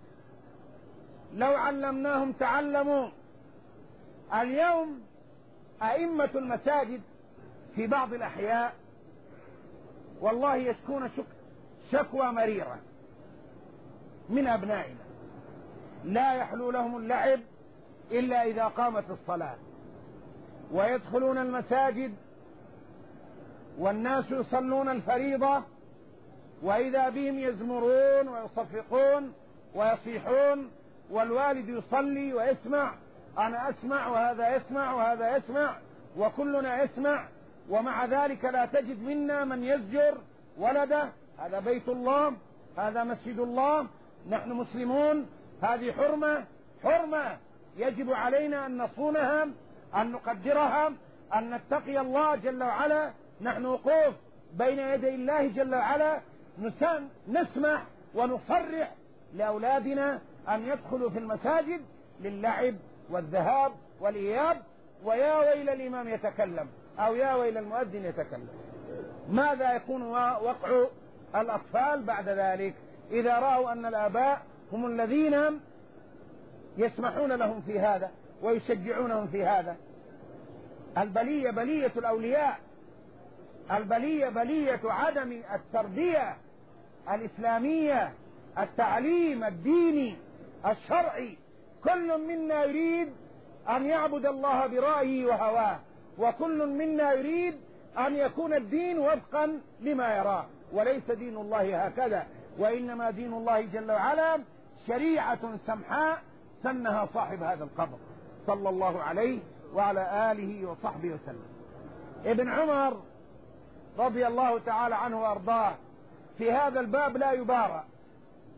لو علمناهم تعلموا. اليوم أئمة المساجد في بعض الأحياء والله يشكون شكوى مريرة من أبنائنا، لا يحلو لهم اللعب إلا إذا قامت الصلاة، ويدخلون المساجد والناس يصلون الفريضة وإذا بهم يزمرون ويصفقون ويصيحون، والوالد يصلي ويسمع، أنا أسمع وهذا يسمع وهذا يسمع وكلنا يسمع، ومع ذلك لا تجد منا من يزجر ولده. هذا بيت الله، هذا مسجد الله، نحن مسلمون، هذه حرمة، حرمة يجب علينا أن نصونها، أن نقدرها، أن نتقي الله جل وعلا. نحن وقوف بين يدي الله جل وعلا نسمح ونصرح لأولادنا أن يدخلوا في المساجد للعب والذهاب والإياب، ويا ويل الإمام يتكلم أو يا ويل المؤذن يتكلم. ماذا يكون وقع الأطفال بعد ذلك إذا رأوا أن الآباء هم الذين يسمحون لهم في هذا ويشجعونهم في هذا؟ البلية بلية الأولياء، البلية بلية عدم التربية الإسلامية، التعليم الديني الشرعي. كل منا يريد أن يعبد الله برأيه وهواه، وكل منا يريد أن يكون الدين وفقا لما يراه، وليس دين الله هكذا، وإنما دين الله جل وعلا شريعة سمحاء سنها صاحب هذا القبر صلى الله عليه وعلى آله وصحبه وسلم. ابن عمر رضي الله تعالى عنه وأرضاه في هذا الباب لا يبارى،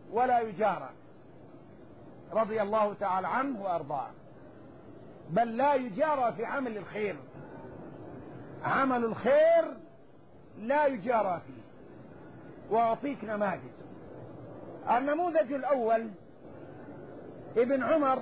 ولا يجارى رضي الله تعالى عنه وأرضاه، بل لا يجارى في عمل الخير، عمل الخير لا يجارى فيه. وأعطيك نماذج. النموذج الأول ابن عمر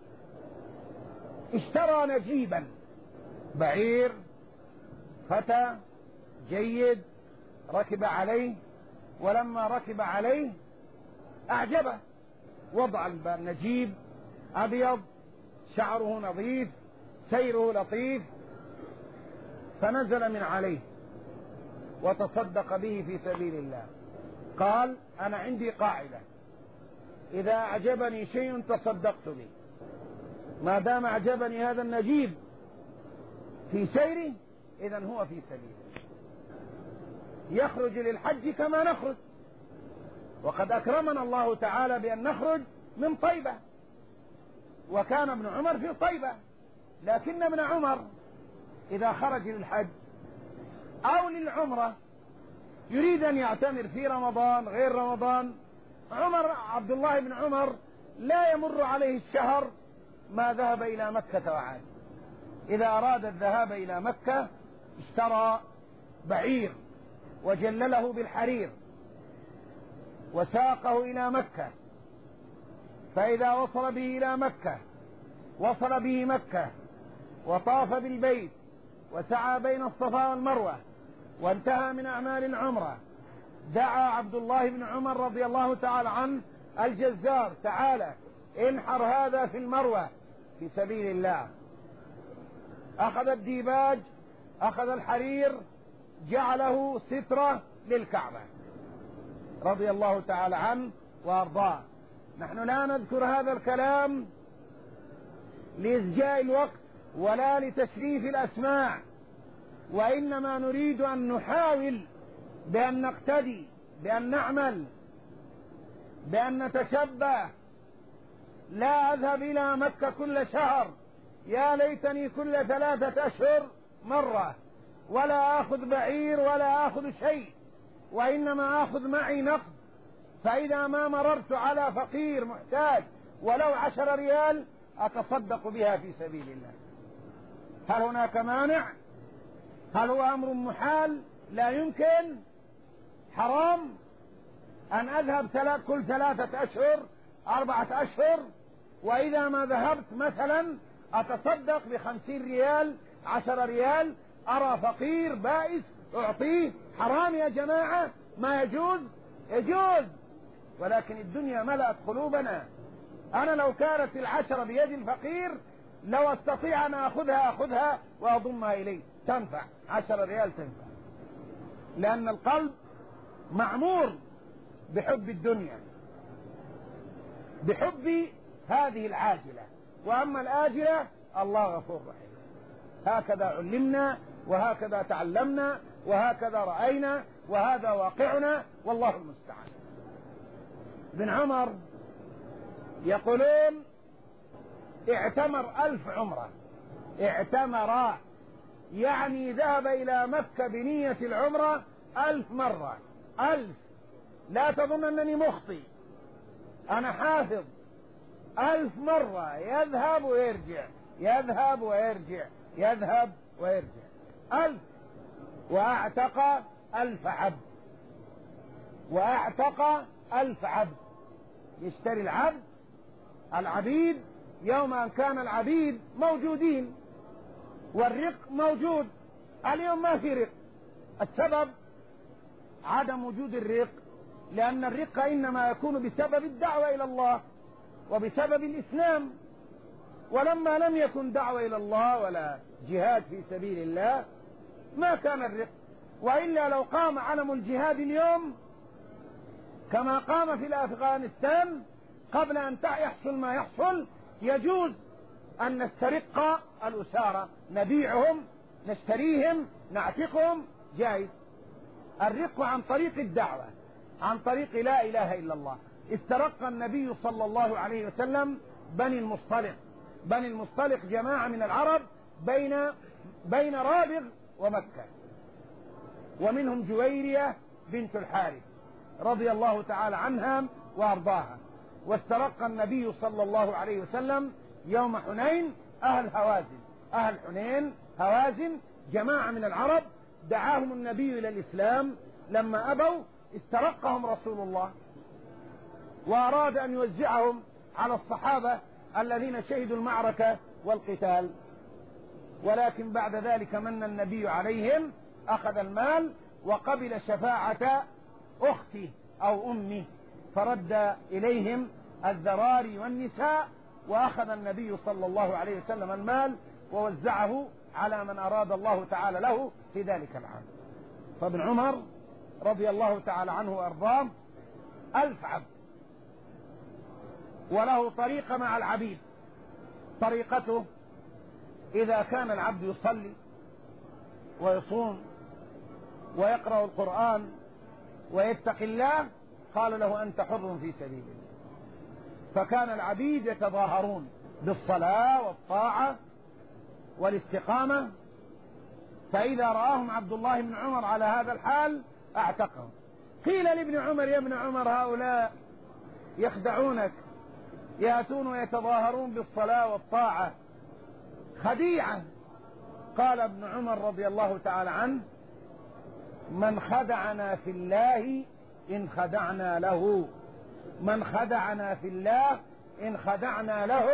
اشترى نجيبا، بعير فتى جيد، ركب عليه، ولما ركب عليه أعجبه، وضع النجيب أبيض، شعره نظيف، سيره لطيف، فنزل من عليه وتصدق به في سبيل الله. قال: أنا عندي قاعدة، إذا أعجبني شيء تصدقت به، ما دام أعجبني هذا النجيب في سيره إذن هو في سبيله. يخرج للحج كما نخرج، وقد أكرمنا الله تعالى بأن نخرج من طيبة، وكان ابن عمر في طيبة، لكن ابن عمر إذا خرج للحج أو للعمرة يريد أن يعتمر في رمضان غير رمضان، عبد الله بن عمر لا يمر عليه الشهر ما ذهب إلى مكة وعاد. إذا أراد الذهاب إلى مكة اشترى بعير وجلله بالحرير وساقه إلى مكة، فإذا وصل به إلى مكة وصل به مكة وطاف بالبيت وسعى بين الصفا والمروة وانتهى من أعمال العمرة، دعا عبد الله بن عمر رضي الله تعالى عنه الجزار: تعالى انحر هذا في المروة في سبيل الله. أخذ الديباج، أخذ الحرير، جعله سترة للكعبة رضي الله تعالى عنه وأرضاه. نحن لا نذكر هذا الكلام لإسجاء الوقت ولا لتشريف الأسماع، وإنما نريد أن نحاول بأن نقتدي، بأن نعمل، بأن نتشبه. لا أذهب إلى مكة كل شهر، يا ليتني كل 3 أشهر مرة، ولا أخذ بعير ولا أخذ شيء، وإنما أخذ معي نقد، فإذا ما مررت على فقير محتاج ولو 10 ريال أتصدق بها في سبيل الله. هل هناك مانع؟ هل هو أمر محال لا يمكن؟ حرام أن أذهب كل 3 أشهر 4 أشهر، وإذا ما ذهبت مثلا أتصدق ب50 ريال 10 ريال، أرى فقير بائس أعطيه؟ حرام يا جماعة؟ ما يجوز؟ يجوز، ولكن الدنيا ملأت قلوبنا. أنا لو كانت 10 بيد الفقير لو أستطيع أن أخذها وأضمها إليه، تنفع 10 ريال تنفع، لأن القلب معمور بحب الدنيا، بحب هذه العاجلة، وأما الآجلة الله غفور رحيم. هكذا علمنا وهكذا تعلمنا وهكذا رأينا وهذا واقعنا، والله المستعان. ابن عمر يقولون اعتمر 1000 عمرة، اعتمر يعني ذهب إلى مكة بنية العمرة 1000 مرة، 1000. لا تظن أنني مخطئ، أنا حافظ. 1000 مرة يذهب ويرجع، يذهب ويرجع، يذهب ويرجع، 1000. وأعتق 1000 عبد، وأعتق 1000 عبد. يشتري العبد، العبيد يوم أن كان العبيد موجودين والرق موجود، اليوم ما في رق. السبب عدم وجود الرق، لأن الرق إنما يكون بسبب الدعوة إلى الله وبسبب الإسلام، ولما لم يكن دعوة إلى الله ولا جهاد في سبيل الله ما كان الرق. وإلا لو قام علم الجهاد اليوم كما قام في أفغانستان قبل أن يحصل ما يحصل، يجوز أن نسترق الأسارة، نبيعهم، نشتريهم، نعتقهم، جائز. الرق عن طريق الدعوة، عن طريق لا إله إلا الله. استرق النبي صلى الله عليه وسلم بني المصطلق. بني المصطلق جماعة من العرب بين رابغ ومكة، ومنهم جويرية بنت الحارث رضي الله تعالى عنها وأرضاها. واسترق النبي صلى الله عليه وسلم يوم حنين أهل هوازن، أهل حنين هوازن جماعة من العرب دعاهم النبي إلى الإسلام، لما أبوا استرقهم رسول الله وأراد أن يوزعهم على الصحابة الذين شهدوا المعركة والقتال، ولكن بعد ذلك من النبي عليهم، أخذ المال وقبل شفاعة أخته أو أمه، فرد إليهم الذراري والنساء، وأخذ النبي صلى الله عليه وسلم المال ووزعه على من أراد الله تعالى له في ذلك العام. فابن عمر رضي الله تعالى عنه وأرضاه 1000 عبد، وله طريقة مع العبيد. طريقته إذا كان العبد يصلي ويصوم ويقرأ القرآن ويتقي الله قال له أنت حر في سبيل الله. فكان العبيد يتظاهرون بالصلاة والطاعة والاستقامة، فإذا رآهم عبد الله بن عمر على هذا الحال اعتقهم. قيل لابن عمر يا ابن عمر هؤلاء يخدعونك، يأتون ويتظاهرون بالصلاة والطاعة، خديعة. قال ابن عمر رضي الله تعالى عنه من خدعنا في الله إن خدعنا له، من خدعنا في الله إن خدعنا له،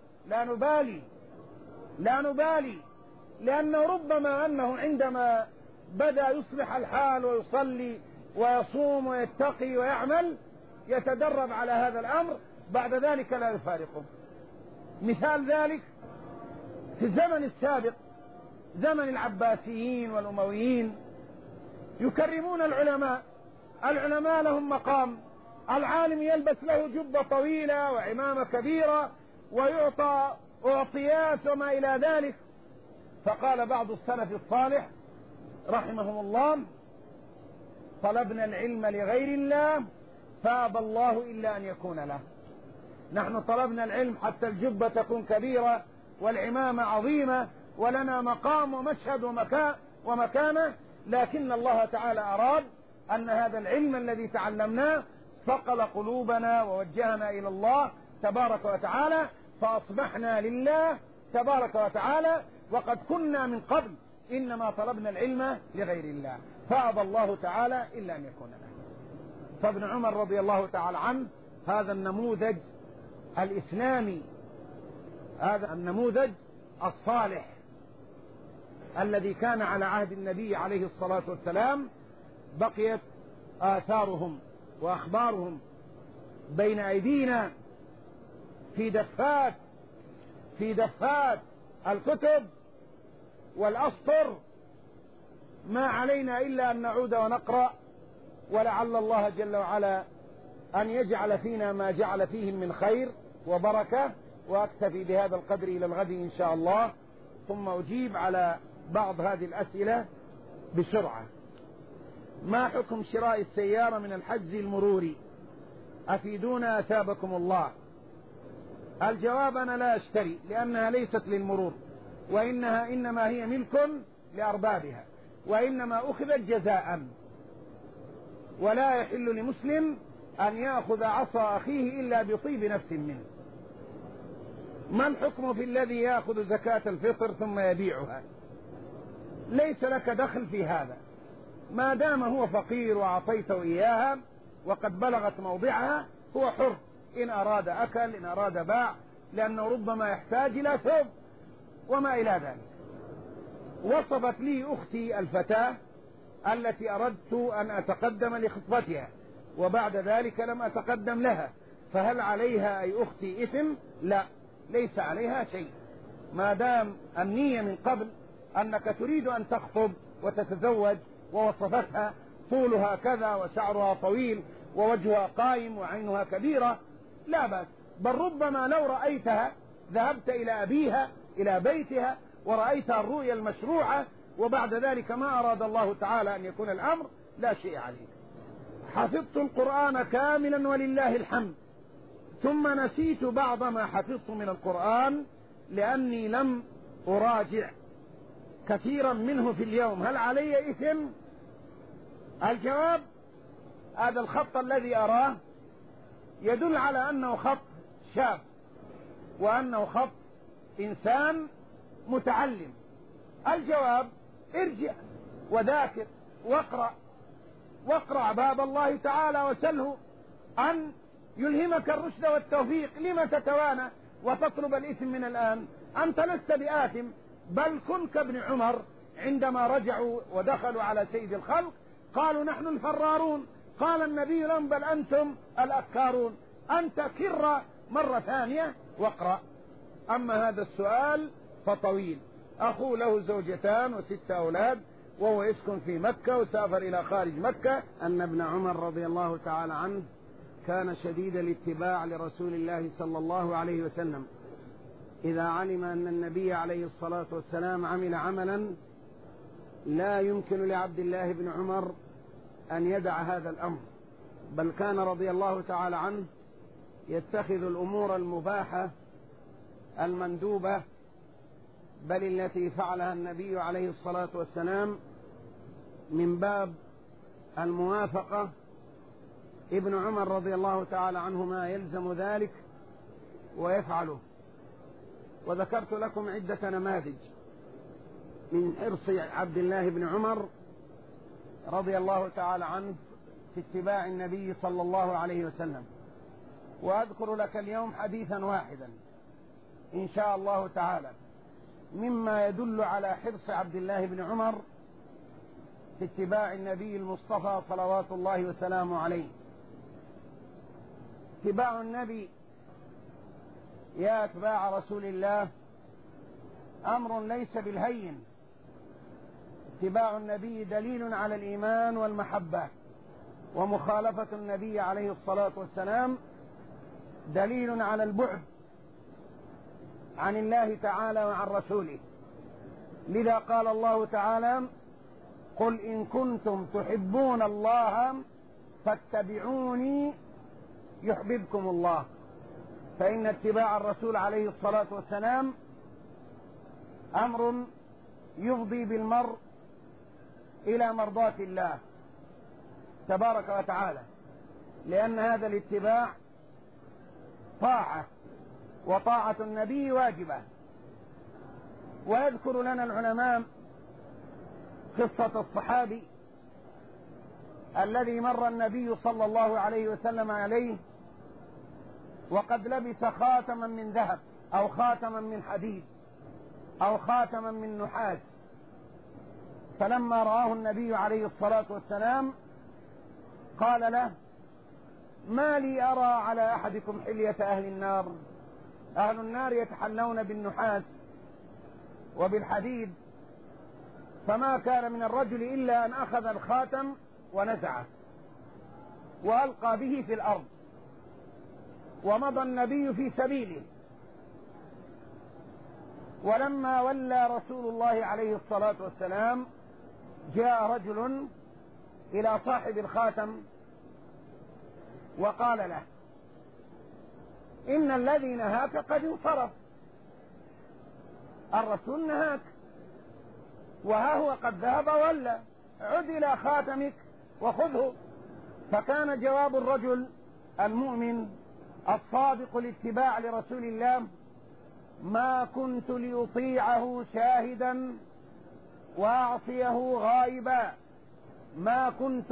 لا نبالي، لأنه ربما أنه عندما بدأ يصلح الحال ويصلي ويصوم ويتقي ويعمل يتدرب على هذا الأمر، بعد ذلك لا يفارقه. مثال ذلك في الزمن السابق زمن العباسيين والأمويين يكرمون العلماء، العلماء لهم مقام، العالم يلبس له جبة طويلة وعمامة كبيرة ويعطى أعطيات وما إلى ذلك. فقال بعض السلف الصالح رحمهم الله طلبنا العلم لغير الله فأبى الله إلا أن يكون له. نحن طلبنا العلم حتى الجبة تكون كبيرة والعمامة عظيمة ولنا مقام ومشهد ومكانة، لكن الله تعالى أراد أن هذا العلم الذي تعلمناه صقل قلوبنا ووجهنا إلى الله تبارك وتعالى، فأصبحنا لله تبارك وتعالى، وقد كنا من قبل إنما طلبنا العلم لغير الله فأبى الله تعالى إلا أن يكون له. فابن عمر رضي الله تعالى عنه هذا النموذج الإسلامي، هذا النموذج الصالح الذي كان على عهد النبي عليه الصلاة والسلام، بقيت آثارهم وأخبارهم بين أيدينا في دفات الكتب والأسطر، ما علينا إلا أن نعود ونقرأ، ولعل الله جل وعلا أن يجعل فينا ما جعل فيهم من خير وبركة. وأكتفي بهذا القدر إلى الغد إن شاء الله، ثم أجيب على بعض هذه الأسئلة بسرعة. ما حكم شراء السيارة من الحجز المروري؟ أفيدونا أثابكم الله. الجواب أنا لا أشتري، لأنها ليست للمرور، وإنها إنما هي ملك لأربابها، وإنما أخذت جزاء، ولا يحل لمسلم أن يأخذ عصا أخيه إلا بطيب نفس منه. ما الحكم في الذي يأخذ زكاة الفطر ثم يبيعها؟ ليس لك دخل في هذا، ما دام هو فقير وأعطيته إياها وقد بلغت موضعها هو حر، إن أراد أكل إن أراد باع، لأنه ربما يحتاج إلى ثوب وما إلى ذلك. وصفت لي أختي الفتاة التي أردت أن أتقدم لخطبتها وبعد ذلك لم أتقدم لها، فهل عليها أي أختي إثم؟ لا، ليس عليها شيء، ما دام النية من قبل أنك تريد أن تخطب وتتزوج، ووصفتها طولها كذا وشعرها طويل ووجهها قائم وعينها كبيرة، لا بأس. بل ربما لو رأيتها ذهبت إلى أبيها إلى بيتها ورأيتها الرؤيا المشروعة، وبعد ذلك ما أراد الله تعالى أن يكون الأمر، لا شيء عليك. حفظت القرآن كاملا ولله الحمد، ثم نسيت بعض ما حفظت من القرآن لأني لم أراجع كثيرا منه في اليوم، هل علي إثم؟ الجواب هذا الخط الذي أراه يدل على أنه خط شاب، وأنه خط إنسان متعلم. الجواب: ارجع وذاكر واقرأ باب الله تعالى وسله أن يلهمك الرشد والتوفيق. لما تتوانى وتطلب الإثم من الآن؟ أنت لست بآثم، بل كن كابن عمر عندما رجعوا ودخلوا على سيد الخلق قالوا: نحن الفرارون. قال النبي لهم: بل أنتم الأكارون. أنت كر مرة ثانية واقرأ. أما هذا السؤال فطويل. أخوه له زوجتان و6 أولاد، وهو يسكن في مكة وسافر إلى خارج مكة. أن ابن عمر رضي الله تعالى عنه كان شديد الاتباع لرسول الله صلى الله عليه وسلم. إذا علم أن النبي عليه الصلاة والسلام عمل عملا لا يمكن لعبد الله بن عمر أن يدع هذا الأمر، بل كان رضي الله تعالى عنه يتخذ الأمور المباحة المندوبة، بل التي فعلها النبي عليه الصلاة والسلام من باب الموافقة. ابن عمر رضي الله تعالى عنهما يلزم ذلك ويفعله. وذكرت لكم عدة نماذج من حرص عبد الله بن عمر رضي الله تعالى عنه في اتباع النبي صلى الله عليه وسلم. وأذكر لك اليوم حديثا واحدا إن شاء الله تعالى مما يدل على حرص عبد الله بن عمر في اتباع النبي المصطفى صلوات الله وسلامه عليه. اتباع النبي يا اتباع رسول الله أمر ليس بالهين. اتباع النبي دليل على الإيمان والمحبة، ومخالفة النبي عليه الصلاة والسلام دليل على البعد عن الله تعالى وعن رسوله. لذا قال الله تعالى: قل إن كنتم تحبون الله فاتبعوني يحببكم الله. فإن اتباع الرسول عليه الصلاة والسلام أمر يفضي بالمرء إلى مرضاة الله تبارك وتعالى، لأن هذا الاتباع طاعة، وطاعة النبي واجبة. ويذكر لنا العلماء قصة الصحابي الذي مر النبي صلى الله عليه وسلم عليه وقد لبس خاتما من ذهب أو خاتما من حديد أو خاتما من نحاس، فلما رآه النبي عليه الصلاة والسلام قال له: ما لي أرى على أحدكم حلية أهل النار. أهل النار يتحلون بالنحاس وبالحديد، فما كان من الرجل إلا أن أخذ الخاتم ونزعه وألقى به في الأرض، ومضى النبي في سبيله. ولما ولى رسول الله عليه الصلاة والسلام جاء رجل إلى صاحب الخاتم وقال له: إن الذي نهاك قد انصرف. الرسول نهاك وها هو قد ذهب وولى، عد إلى خاتمك وخذه. فكان جواب الرجل المؤمن الصادق الاتباع لرسول الله: ما كنت لأطيعه شاهدا وأعصيه غائبا. ما كنت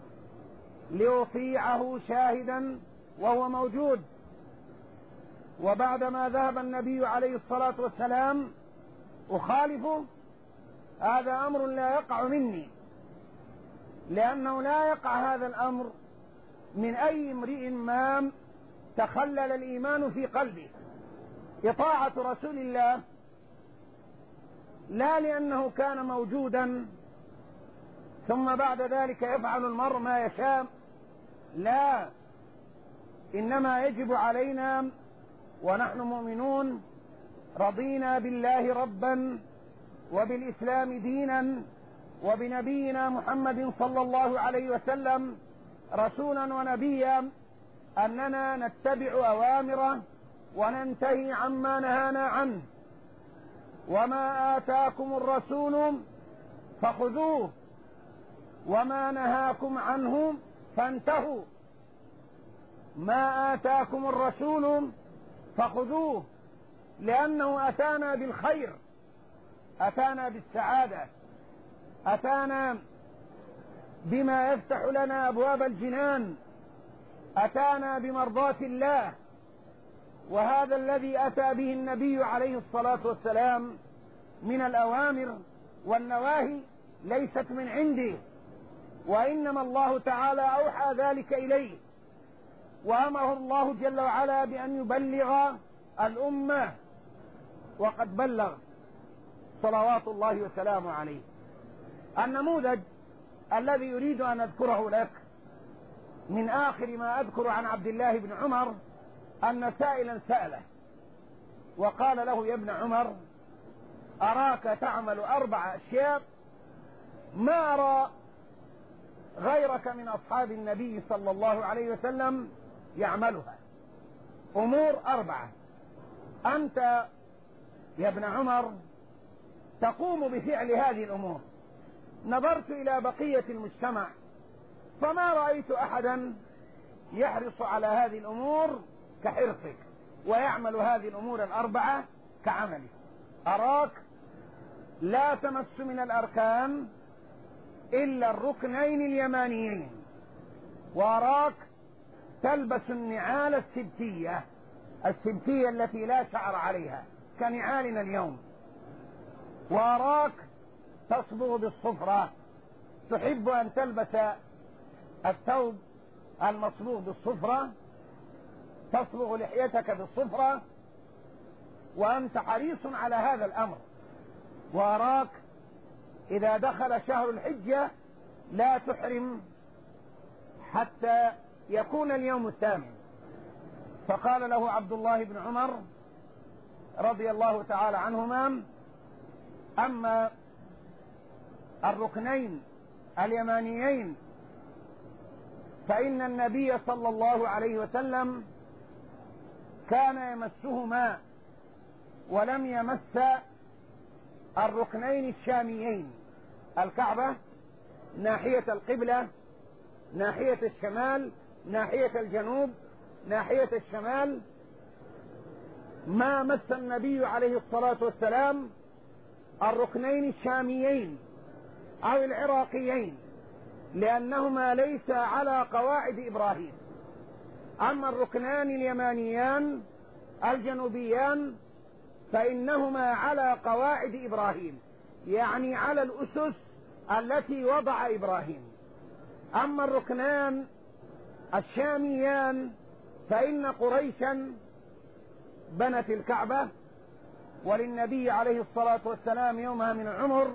لأطيعه شاهدا وهو موجود، وبعدما ذهب النبي عليه الصلاة والسلام أخالفه. هذا أمر لا يقع مني، لأنه لا يقع هذا الأمر من أي امرئ ما تخلل الإيمان في قلبه. إطاعة رسول الله لا لأنه كان موجودا ثم بعد ذلك يفعل المرء ما يشاء، لا، إنما يجب علينا ونحن مؤمنون رضينا بالله ربا وبالإسلام دينا وبنبينا محمد صلى الله عليه وسلم رسولا ونبيا أننا نتبع أوامره وننتهي عما نهانا عنه. وما آتاكم الرسول فخذوه وما نهاكم عنه فانتهوا. ما آتاكم الرسول فخذوه، لأنه أتانا بالخير، أتانا بالسعادة، أتانا بما يفتح لنا أبواب الجنان، أتانا بمرضاة الله. وهذا الذي أتى به النبي عليه الصلاة والسلام من الأوامر والنواهي ليست من عنده، وإنما الله تعالى أوحى ذلك إليه، وأمره الله جل وعلا بأن يبلغ الأمة، وقد بلغ صلوات الله وسلامه عليه. النموذج الذي يريد أن أذكره لك من آخر ما أذكر عن عبد الله بن عمر أن سائلا سأله وقال له: يا ابن عمر، أراك تعمل 4 أشياء ما أرى غيرك من أصحاب النبي صلى الله عليه وسلم يعملها، أمور 4 أنت يا ابن عمر تقوم بفعل هذه الأمور. نظرت إلى بقية المجتمع فما رأيت أحدا يحرص على هذه الأمور كحرصك ويعمل هذه الأمور 4 كعملك. أراك لا تمس من الأركان إلا الركنين اليمانيين، وأراك تلبس النعال السبتية التي لا شعر عليها كنعالنا اليوم، وأراك تصبغ بالصفرة، تحب أن تلبس الثوب المصبوغ بالصفرة، تصبغ لحيتك بالصفرة، وأنت حريص على هذا الأمر. وأراك إذا دخل شهر الحجة لا تحرم حتى يكون اليوم الثامن. فقال له عبد الله بن عمر رضي الله تعالى عنهما: أما الركنين اليمانيين فإن النبي صلى الله عليه وسلم كان يمسهما ولم يمس الركنين الشاميين، الكعبة ناحية القبلة، ناحية الشمال، ناحية الجنوب، ناحية الشمال. ما مس النبي عليه الصلاة والسلام الركنين الشاميين أو العراقيين، لأنهما ليس على قواعد إبراهيم. أما الركنان اليمانيان الجنوبيان فإنهما على قواعد إبراهيم، يعني على الأسس التي وضع إبراهيم. أما الركنان الشاميان فإن قريشا بنت الكعبة، وللنبي عليه الصلاة والسلام يومها من العمر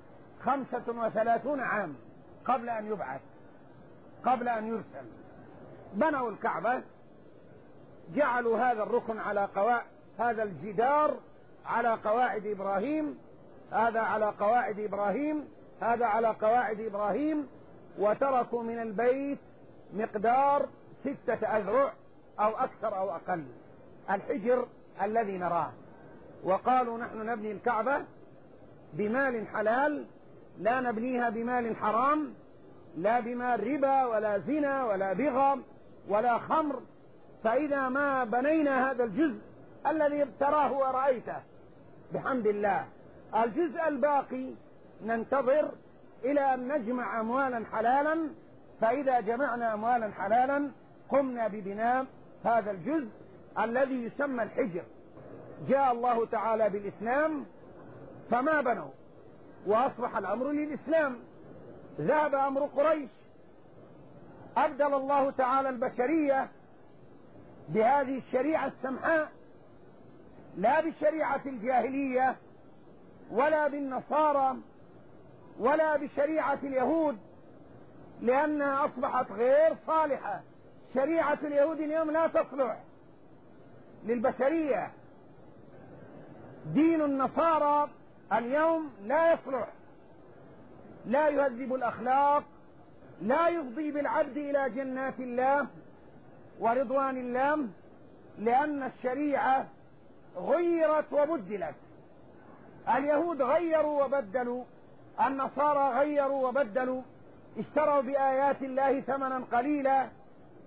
35 عام قبل أن يبعث، قبل أن يرسل. بنوا الكعبة، جعلوا هذا الركن على هذا الجدار على قواعد إبراهيم، هذا على قواعد إبراهيم، هذا على قواعد إبراهيم، وتركوا من البيت مقدار 6 أذرع أو أكثر أو أقل، الحجر الذي نراه. وقالوا: نحن نبني الكعبة بمال حلال، لا نبنيها بمال حرام، لا بمال ربا ولا زنا ولا بغى ولا خمر. فإذا ما بنينا هذا الجزء الذي تراه ورأيته بحمد الله، الجزء الباقي ننتظر إلى أن نجمع أموالا حلالا، فإذا جمعنا أموالا حلالا قمنا ببناء هذا الجزء الذي يسمى الحجر. جاء الله تعالى بالإسلام فما بنوا، وأصبح الأمر للإسلام. ذهب أمر قريش، أبدل الله تعالى البشرية بهذه الشريعة السمحاء، لا بالشريعة الجاهلية ولا بالنصارى ولا بشريعة اليهود، لأنها أصبحت غير صالحة. شريعة اليهود اليوم لا تصلح للبشرية، دين النصارى اليوم لا يصلح، لا يهذب الأخلاق، لا يفضي بالعبد إلى جنات الله ورضوان الله، لأن الشريعة غيرت وبدلت. اليهود غيروا وبدلوا، النصارى غيروا وبدلوا، اشتروا بآيات الله ثمنا قليلا،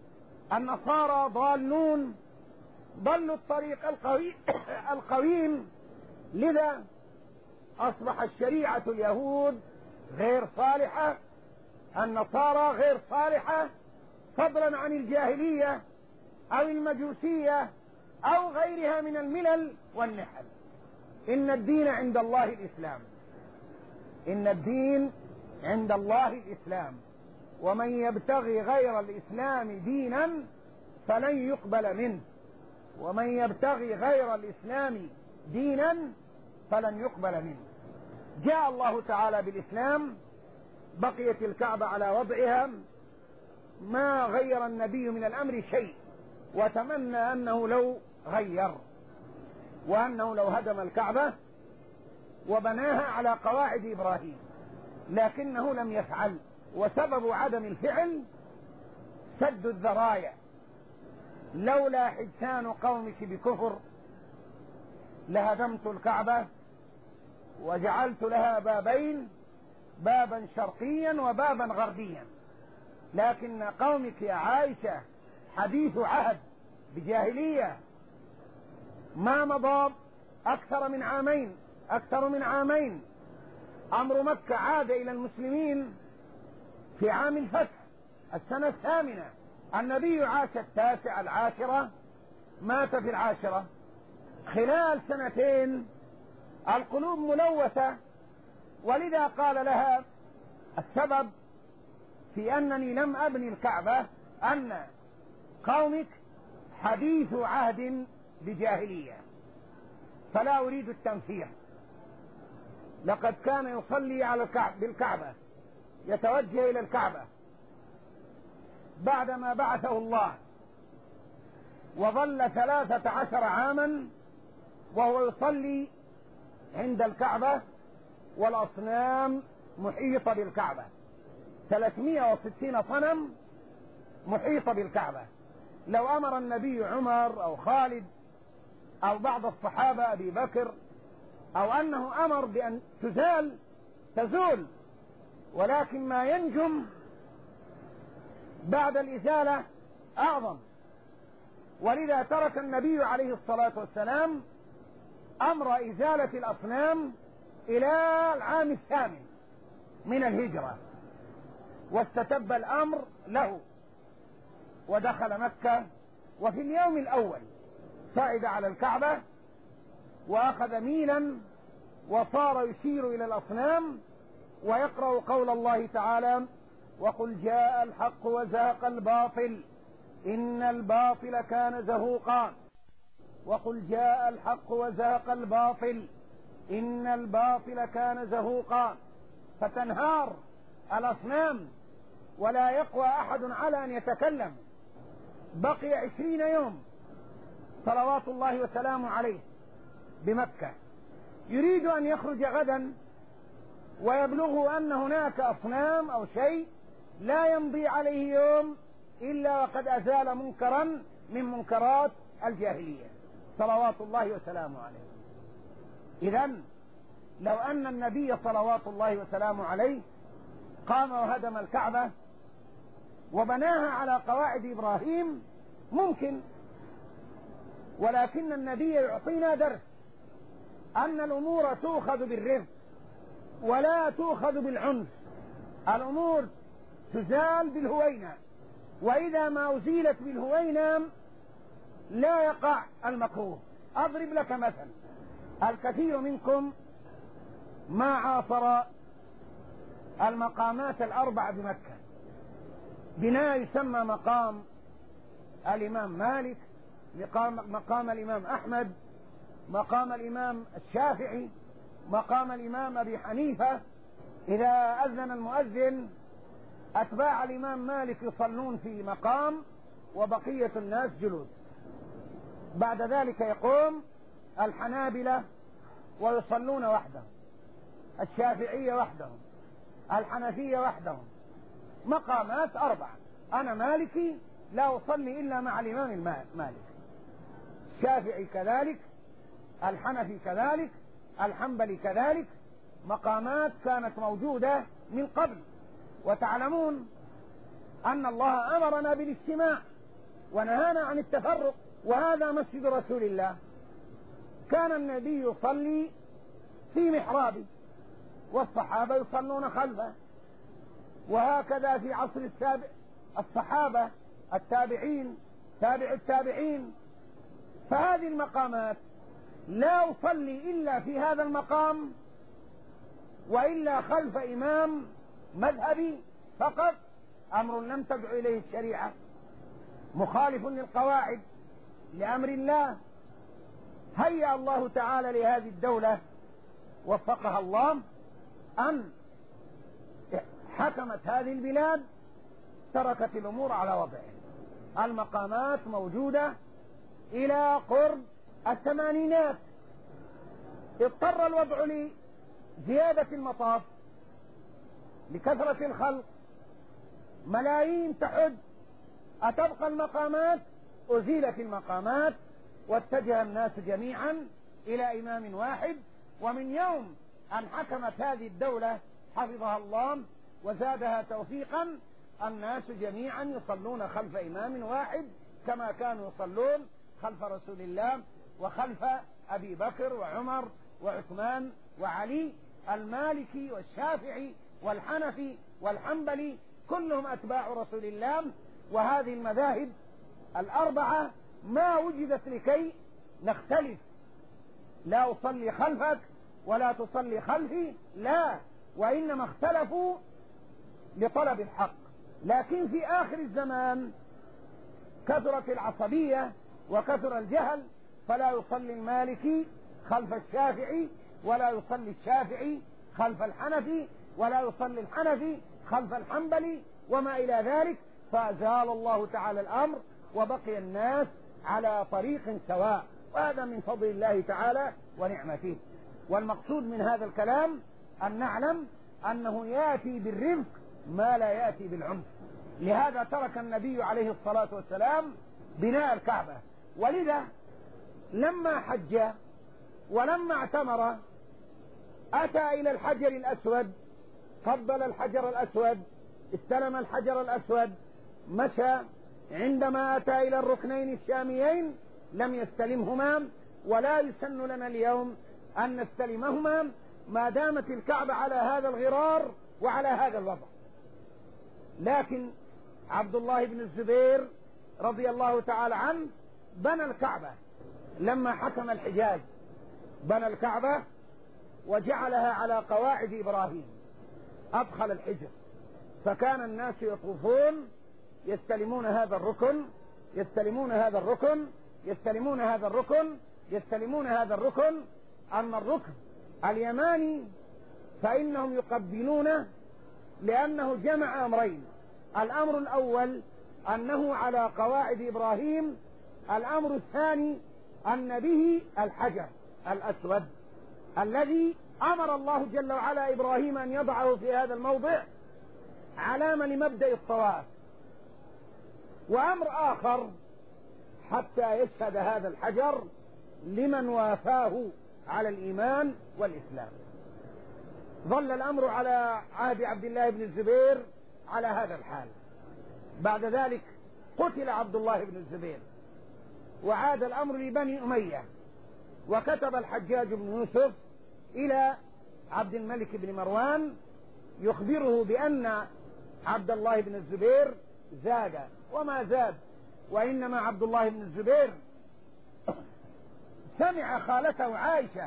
النصارى ضالون، ضلوا الطريق القويم، لذا أصبحت شريعة اليهود غير صالحة، النصارى غير صالحة، فضلا عن الجاهلية أو المجوسية أو غيرها من الملل والنحل. إن الدين عند الله الإسلام، إن الدين عند الله الإسلام، ومن يبتغي غير الإسلام دينا فلن يقبل منه، ومن يبتغي غير الإسلام دينا فلن يقبل منه. جاء الله تعالى بالإسلام، بقيت الكعبة على وضعها، ما غير النبي من الأمر شيء، وتمنى أنه لو غير، وأنه لو هدم الكعبة وبناها على قواعد إبراهيم، لكنه لم يفعل، وسبب عدم الفعل سد الذرايع. لولا حدثان قومك بكفر لهدمت الكعبة وجعلت لها بابين، بابا شرقيا وبابا غربيا، لكن قومك يا عائشة حديث عهد بجاهلية، ما مضى أكثر من عامين. أمر مكة عاد إلى المسلمين في عام الفتح السنة 8، النبي عاش 9 10، مات في 10. خلال 2 القلوب ملوثة، ولذا قال لها السبب في أنني لم أبني الكعبة أن قومك حديث عهد بجاهلية، فلا أريد التنفير. لقد كان يصلي على بالكعبة، يتوجه إلى الكعبة بعدما بعثه الله، وظل 13 عاما وهو يصلي عند الكعبة والأصنام محيطة بالكعبة، 360 صنم محيطة بالكعبة. لو أمر النبي عمر أو خالد أو بعض الصحابة أبي بكر أو أنه أمر بأن تزول، ولكن ما ينجم بعد الإزالة أعظم، ولذا ترك النبي عليه الصلاة والسلام أمر إزالة الأصنام إلى العام 8 من الهجرة، واستتب الأمر له ودخل مكة. وفي اليوم الأول صعد على الكعبة وأخذ ميلا وصار يشير إلى الأصنام ويقرأ قول الله تعالى: وقل جاء الحق وزهق الباطل إن الباطل كان زهوقا. وقل جاء الحق وزهق الباطل إن الباطل كان زهوقا، فتنهار الأصنام ولا يقوى أحد على أن يتكلم. بقي 20 يوم صلوات الله وسلامه عليه بمكة، يريد أن يخرج غدا ويبلغه أن هناك أصنام أو شيء، لا يمضي عليه يوم إلا وقد أزال منكرا من منكرات الجاهلية صلوات الله وسلامه عليه. إذن لو أن النبي صلوات الله وسلامه عليه قام وهدم الكعبة وبناها على قواعد إبراهيم ممكن، ولكن النبي يعطينا درس أن الأمور تؤخذ بالرفق ولا تؤخذ بالعنف، الأمور تزال بالهوينة، وإذا ما أزيلت بالهوينة لا يقع المكروه. أضرب لك مثل، الكثير منكم ما عاصر المقامات ال4 بمكة، بناء يسمى مقام الإمام مالك، مقام الإمام أحمد، مقام الإمام الشافعي، مقام الإمام أبي حنيفة. إذا أذن المؤذن أتباع الإمام مالك يصلون في مقام وبقية الناس جلوس، بعد ذلك يقوم الحنابلة ويصلون وحدهم، الشافعية وحدهم، الحنفية وحدهم، مقامات 4. أنا مالكي لا أصلي إلا مع الإمام مالك، الشافعي كذلك، الحنفي كذلك، الحنبلي كذلك، مقامات كانت موجودة من قبل. وتعلمون أن الله أمرنا بالاجتماع ونهانا عن التفرق. وهذا مسجد رسول الله، كان النبي يصلي في محرابه والصحابة يصلون خلفه، وهكذا في عصر الصحابة التابعين تابع التابعين. فهذه المقامات لا أصلي إلا في هذا المقام وإلا خلف إمام مذهبي فقط، أمر لم تدع إليه الشريعة، مخالف للقواعد لأمر الله. هيأ الله تعالى لهذه الدولة وفقها الله أن حكمت هذه البلاد، تركت الأمور على وضعها. المقامات موجودة إلى قرب الثمانينات. اضطر الوضع لزيادة المطاف لكثرة الخلق، ملايين تحج، أتبقى المقامات؟ أزيلت المقامات واتجه الناس جميعا إلى إمام واحد. ومن يوم أن حكمت هذه الدولة حفظها الله وزادها توفيقا، الناس جميعا يصلون خلف إمام واحد كما كانوا يصلون خلف رسول الله وخلف أبي بكر وعمر وعثمان وعلي، المالكي والشافعي والحنفي والحنبلي، كلهم أتباع رسول الله. وهذه المذاهب الأربعة ما وجدت لكي نختلف، لا أصلي خلفك ولا تصلي خلفي، لا، وإنما اختلفوا لطلب الحق. لكن في آخر الزمان كثرت العصبية وكثر الجهل، فلا يصلي المالكي خلف الشافعي، ولا يصلي الشافعي خلف الحنفي، ولا يصلي الحنفي خلف الحنبلي وما إلى ذلك. فأزال الله تعالى الأمر وبقي الناس على طريق سواء، وهذا من فضل الله تعالى ونعمته. والمقصود من هذا الكلام أن نعلم أنه يأتي بالرفق ما لا يأتي بالعنف. لهذا ترك النبي عليه الصلاة والسلام بناء الكعبة، ولذا لما حج ولما اعتمر أتى إلى الحجر الأسود، قبل الحجر الأسود، استلم الحجر الأسود، مشى. عندما أتى إلى الركنين الشاميين لم يستلمهما، ولا يسن لنا اليوم أن نستلمهما ما دامت الكعبة على هذا الغرار وعلى هذا الوضع. لكن عبد الله بن الزبير رضي الله تعالى عنه بنى الكعبة لما حكم الحجاز، بنى الكعبة وجعلها على قواعد إبراهيم، أدخل الحجر، فكان الناس يطوفون يستلمون هذا الركن، يستلمون هذا الركن، يستلمون هذا الركن، يستلمون هذا الركن. أما الركن اليماني فإنهم يقبلونه لأنه جمع أمرين: الأمر الأول أنه على قواعد إبراهيم، الأمر الثاني أن به الحجر الأسود الذي أمر الله جل وعلا إبراهيم أن يضعه في هذا الموضع علامة لمبدأ الطواف. وأمر آخر حتى يشهد هذا الحجر لمن وافاه على الإيمان والإسلام. ظل الأمر على عهد عبد الله بن الزبير على هذا الحال. بعد ذلك قتل عبد الله بن الزبير وعاد الأمر لبني أمية، وكتب الحجاج بن يوسف إلى عبد الملك بن مروان يخبره بأن عبد الله بن الزبير زاد، وما زاد، وإنما عبد الله بن الزبير سمع خالته عائشة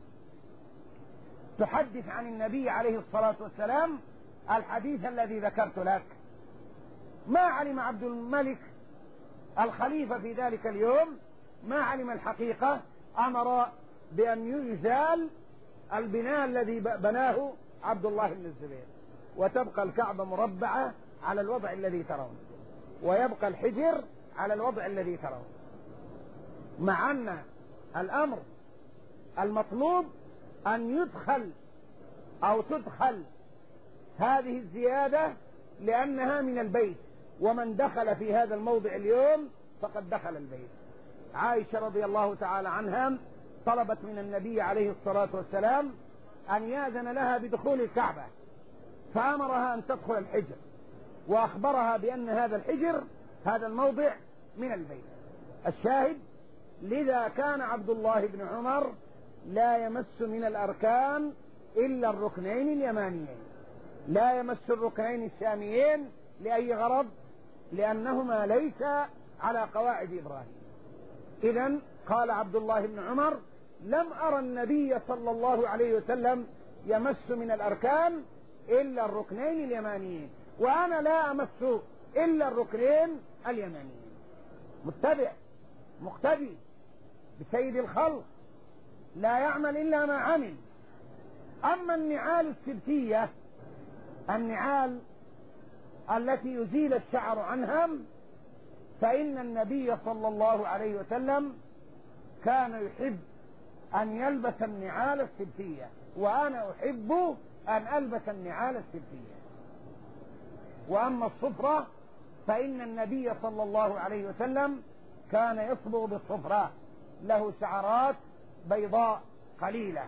تحدث عن النبي عليه الصلاة والسلام الحديث الذي ذكرت لك. ما علم عبد الملك الخليفة في ذلك اليوم، ما علم الحقيقة، أمر بأن يزال البناء الذي بناه عبد الله بن الزبير، وتبقى الكعبة مربعة على الوضع الذي ترون، ويبقى الحجر على الوضع الذي ترون، مع أن الأمر المطلوب أن يدخل أو تدخل هذه الزيادة لأنها من البيت، ومن دخل في هذا الموضع اليوم فقد دخل البيت. عائشة رضي الله تعالى عنها طلبت من النبي عليه الصلاة والسلام أن يأذن لها بدخول الكعبة، فأمرها أن تدخل الحجر، وأخبرها بأن هذا الحجر، هذا الموضع، من البيت. الشاهد: لذا كان عبد الله بن عمر لا يمس من الأركان إلا الركنين اليمانيين، لا يمس الركنين الشاميين. لأي غرض؟ لأنهما ليس على قواعد إبراهيم. إذن قال عبد الله بن عمر: لم أرى النبي صلى الله عليه وسلم يمس من الأركان إلا الركنين اليمانيين، وأنا لا أمس إلا الركنين اليمانيين. متبع مقتدي بسيد الخلق، لا يعمل إلا ما عمل. أما النعال السبتية، النعال التي يزيل الشعر عنها، فإن النبي صلى الله عليه وسلم كان يحب أن يلبس النعال السبتية، وأنا أحب أن ألبس النعال السبتية. وأما الصفرة فإن النبي صلى الله عليه وسلم كان يصبغ بالصفرة، له شعرات بيضاء قليلة،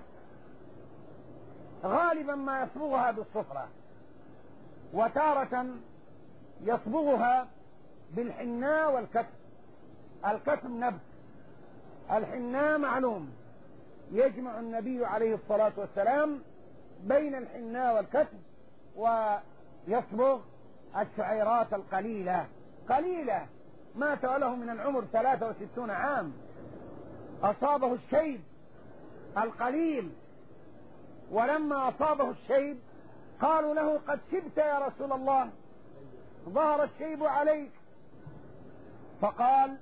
غالبا ما يصبغها بالصفرة، وتارة يصبغها بالحناء والكتم. الكتم نبت، الحناء معلوم. يجمع النبي عليه الصلاة والسلام بين الحناء والكتم، ويصبغ الشعيرات القليلة قليلة. مات وله من العمر 63 عام، أصابه الشيب القليل، ولما أصابه الشيب قالوا له: قد شبت يا رسول الله، ظهر الشيب عليك. فقال: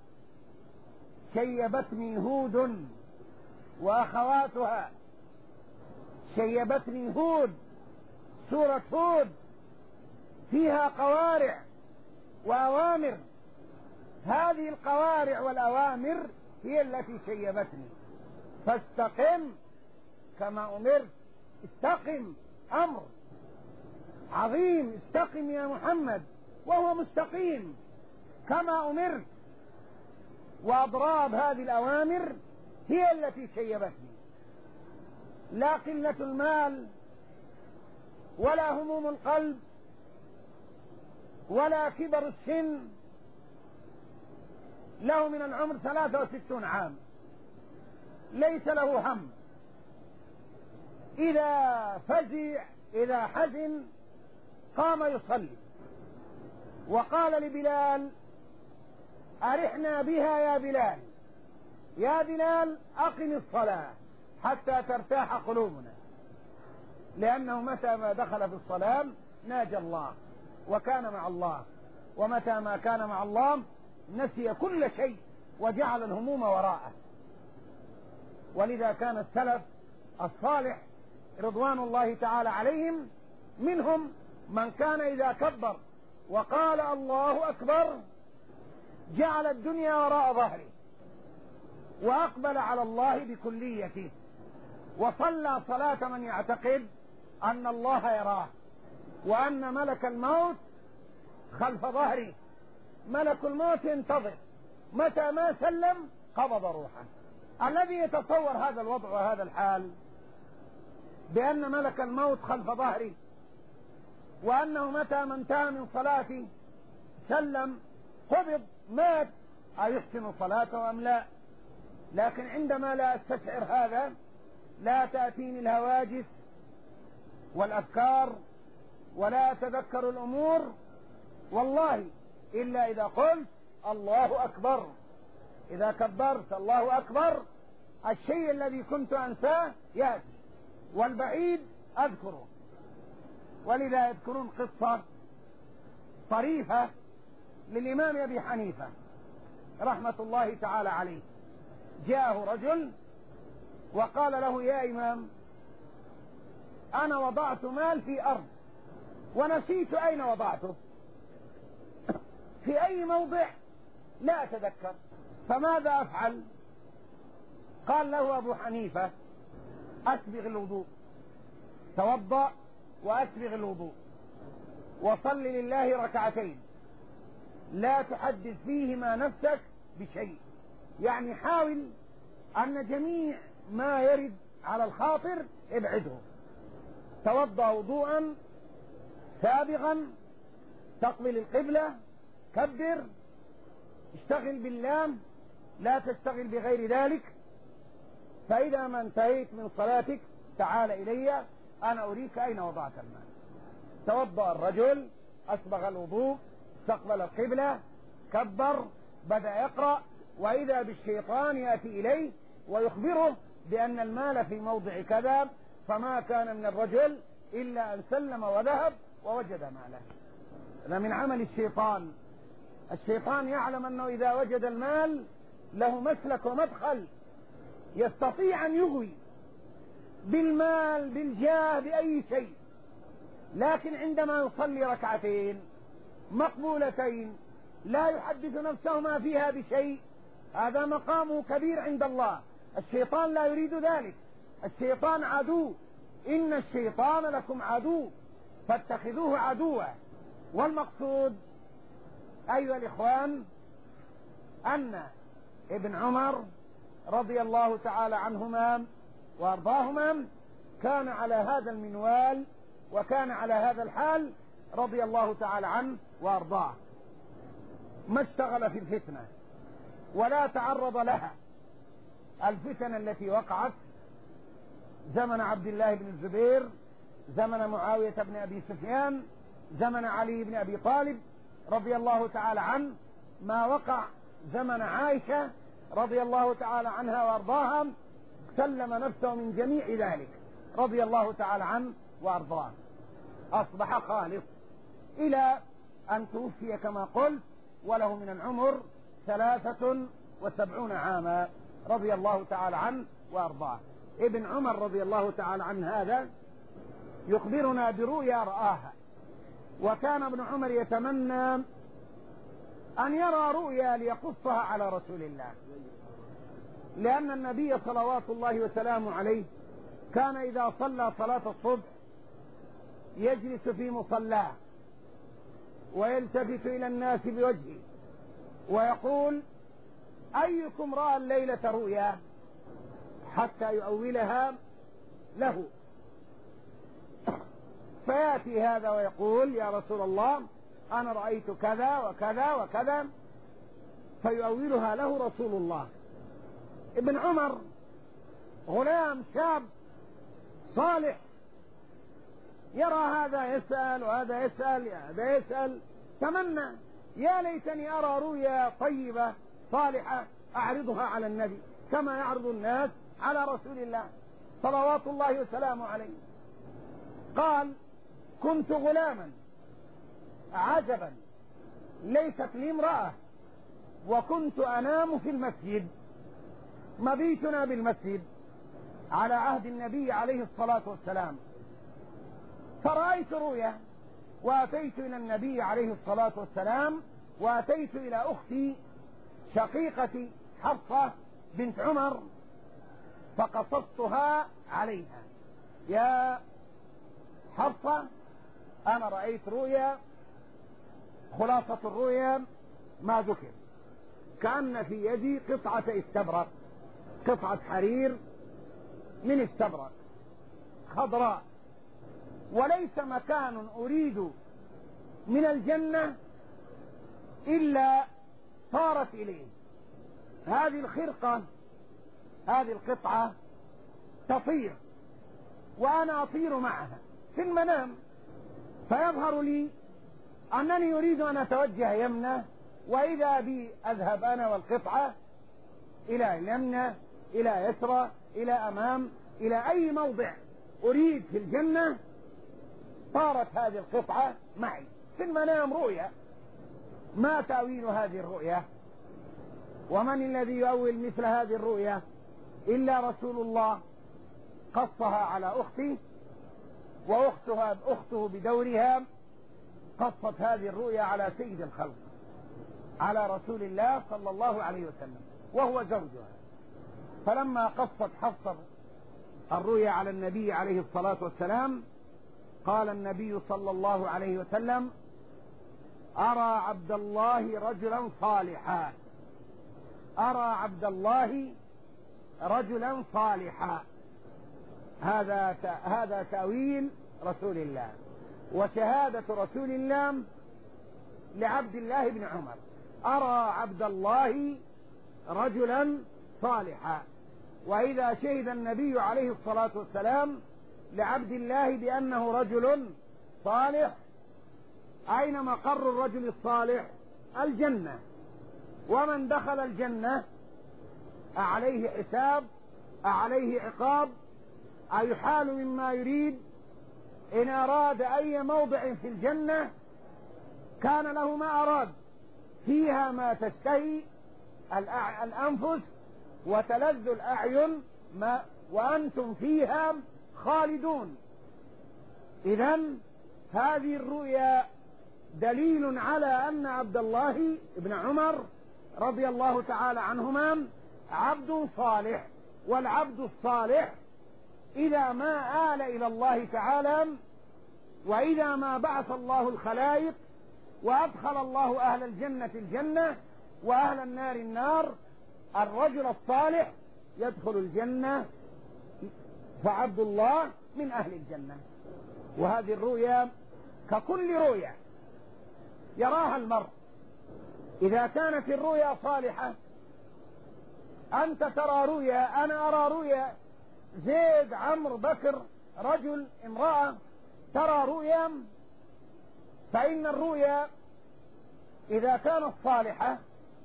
شيبتني هود وأخواتها. شيبتني هود، سورة هود فيها قوارع وأوامر، هذه القوارع والأوامر هي التي شيبتني. فاستقم كما أمرت. استقم، أمر عظيم. استقم يا محمد، وهو مستقيم كما أمرت. وأضراب هذه الأوامر هي التي شيبتني، لا قلة المال ولا هموم القلب ولا كبر السن. له من العمر 63 عام، ليس له هم. إذا فزع، إذا حزن، قام يصلي، وقال لبلال: أرحنا بها يا بلال، يا بلال أقم الصلاة حتى ترتاح قلوبنا. لأنه متى ما دخل في الصلاة ناجى الله وكان مع الله، ومتى ما كان مع الله نسي كل شيء وجعل الهموم وراءه. ولذا كان السلف الصالح رضوان الله تعالى عليهم منهم من كان إذا كبر وقال الله أكبر جعل الدنيا وراء ظهره، وأقبل على الله بكليته، وصلى صلاة من يعتقد أن الله يراه، وأن ملك الموت خلف ظهره. ملك الموت ينتظر، متى ما سلم قبض روحه. الذي يتصور هذا الوضع وهذا الحال بأن ملك الموت خلف ظهره، وأنه متى ما انتهى من صلاته سلم قبض مات، أيحسن صلاته أم لا؟ لكن عندما لا أستشعر هذا لا تأتيني الهواجس والأفكار ولا أتذكر الأمور والله إلا إذا قلت الله أكبر. إذا كبرت الله أكبر الشيء الذي كنت أنساه يأتي، والبعيد أذكره. ولذا يذكرون قصة طريفة للإمام أبي حنيفة رحمة الله تعالى عليه. جاءه رجل وقال له: يا إمام، أنا وضعت مال في أرض ونسيت أين وضعته، في أي موضع لا أتذكر، فماذا أفعل؟ قال له أبو حنيفة: أسبغ الوضوء، توضأ وأسبغ الوضوء، وصل لله ركعتين، لا تحدث فيهما نفسك بشيء. يعني حاول أن جميع ما يرد على الخاطر ابعده. توضأ وضوءا سابغا، تقبل القبلة، كبر، اشتغل بالله، لا تشتغل بغير ذلك. فإذا ما انتهيت من صلاتك تعال إلي أنا أريك أين وضعت المال. توضأ الرجل، أسبغ الوضوء، استقبل القبلة، كبر، بدأ يقرأ، وإذا بالشيطان يأتي إليه ويخبره بأن المال في موضع كذا، فما كان من الرجل إلا أن سلم وذهب ووجد ماله. هذا من عمل الشيطان. الشيطان يعلم أنه إذا وجد المال له مسلك ومدخل، يستطيع أن يغوي بالمال بالجاه بأي شيء. لكن عندما يصلي ركعتين مقبولتين لا يحدث نفسه ما فيها بشيء، هذا مقامه كبير عند الله. الشيطان لا يريد ذلك. الشيطان عدو، إن الشيطان لكم عدو فاتخذوه عدوا. والمقصود أيها الإخوان أن ابن عمر رضي الله تعالى عنهما وأرضاهما كان على هذا المنوال وكان على هذا الحال رضي الله تعالى عنه وأرضاه. ما اشتغل في الفتنة ولا تعرض لها، الفتن التي وقعت زمن عبد الله بن الزبير، زمن معاوية بن أبي سفيان، زمن علي بن أبي طالب رضي الله تعالى عنه، ما وقع زمن عائشة رضي الله تعالى عنها وأرضاها، سلم نفسه من جميع ذلك رضي الله تعالى عنه وأرضاه، أصبح خالص إلى أن توفي كما قلت وله من العمر 73 عاما رضي الله تعالى عنه وأرضاه. ابن عمر رضي الله تعالى عنه هذا يخبرنا برؤيا رآها، وكان ابن عمر يتمنى أن يرى رؤيا ليقصها على رسول الله، لأن النبي صلوات الله وسلامه عليه كان إذا صلى صلاة الصبح يجلس في مصلاه ويلتفت إلى الناس بوجهه ويقول أيكم رأى الليلة رؤيا، حتى يؤولها له. فيأتي هذا ويقول يا رسول الله أنا رأيت كذا وكذا وكذا، فيؤولها له رسول الله. ابن عمر غلام شاب صالح يرى هذا يسأل وهذا يسأل هذا يسأل، تمنى يا ليتني أرى رؤيا طيبة صالحة أعرضها على النبي كما يعرض الناس على رسول الله صلوات الله وسلامه عليه. قال كنت غلاما عجبا ليست لي امرأة، وكنت أنام في المسجد، مبيتنا بالمسجد على عهد النبي عليه الصلاة والسلام، فرأيت رؤيا وأتيت إلى النبي عليه الصلاة والسلام، وأتيت إلى أختي شقيقتي حفصة بنت عمر فقصصتها عليها، يا حفصة أنا رأيت رؤيا، خلاصة الرؤيا ما ذكر، كأن في يدي قطعة استبرق، قطعة حرير من استبرق خضراء، وليس مكان أريد من الجنة إلا صارت إليه هذه الخرقة، هذه القطعة تطير وأنا أطير معها في المنام، فيظهر لي أنني أريد أن أتوجه يمنى، وإذا بي أذهب أنا والقطعة إلى اليمنى إلى يسرى إلى أمام إلى أي موضع أريد في الجنة، طارت هذه القطعة معي في المنام رؤيا. ما تأويل هذه الرؤيا؟ ومن الذي يؤول مثل هذه الرؤيا إلا رسول الله، قصها على أختي، أخته بدورها قصت هذه الرؤيا على سيد الخلق على رسول الله صلى الله عليه وسلم وهو زوجها. فلما قصت حفصة الرؤيا على النبي عليه الصلاة والسلام قال النبي صلى الله عليه وسلم أرى عبد الله رجلا صالحا، أرى عبد الله رجلا صالحا. هذا تأويل رسول الله وشهادة رسول الله لعبد الله بن عمر. أرى عبد الله رجلا صالحا. وإذا شهد النبي عليه الصلاة والسلام لعبد الله بأنه رجل صالح، أين مقر الرجل الصالح؟ الجنة. ومن دخل الجنة أعليه حساب، أعليه عقاب، أيحال مما يريد. إن أراد أي موضع في الجنة كان له ما أراد، فيها ما تشتهي الأنفس وتلذ الأعين وأنتم فيها خالدون. إذن هذه الرؤيا دليل على أن عبد الله بن عمر رضي الله تعالى عنهما عبد صالح. والعبد الصالح إذا ما آل إلى الله تعالى، وإذا ما بعث الله الخلائق وأدخل الله أهل الجنة الجنة وأهل النار النار، الرجل الصالح يدخل الجنة، فعبد الله من أهل الجنة. وهذه الرؤيا ككل رؤيا يراها المرء. إذا كانت الرؤيا صالحة، أنت ترى رؤيا، أنا أرى رؤيا، زيد، عمرو، بكر، رجل، امرأة، ترى رؤيا، فإن الرؤيا إذا كانت صالحة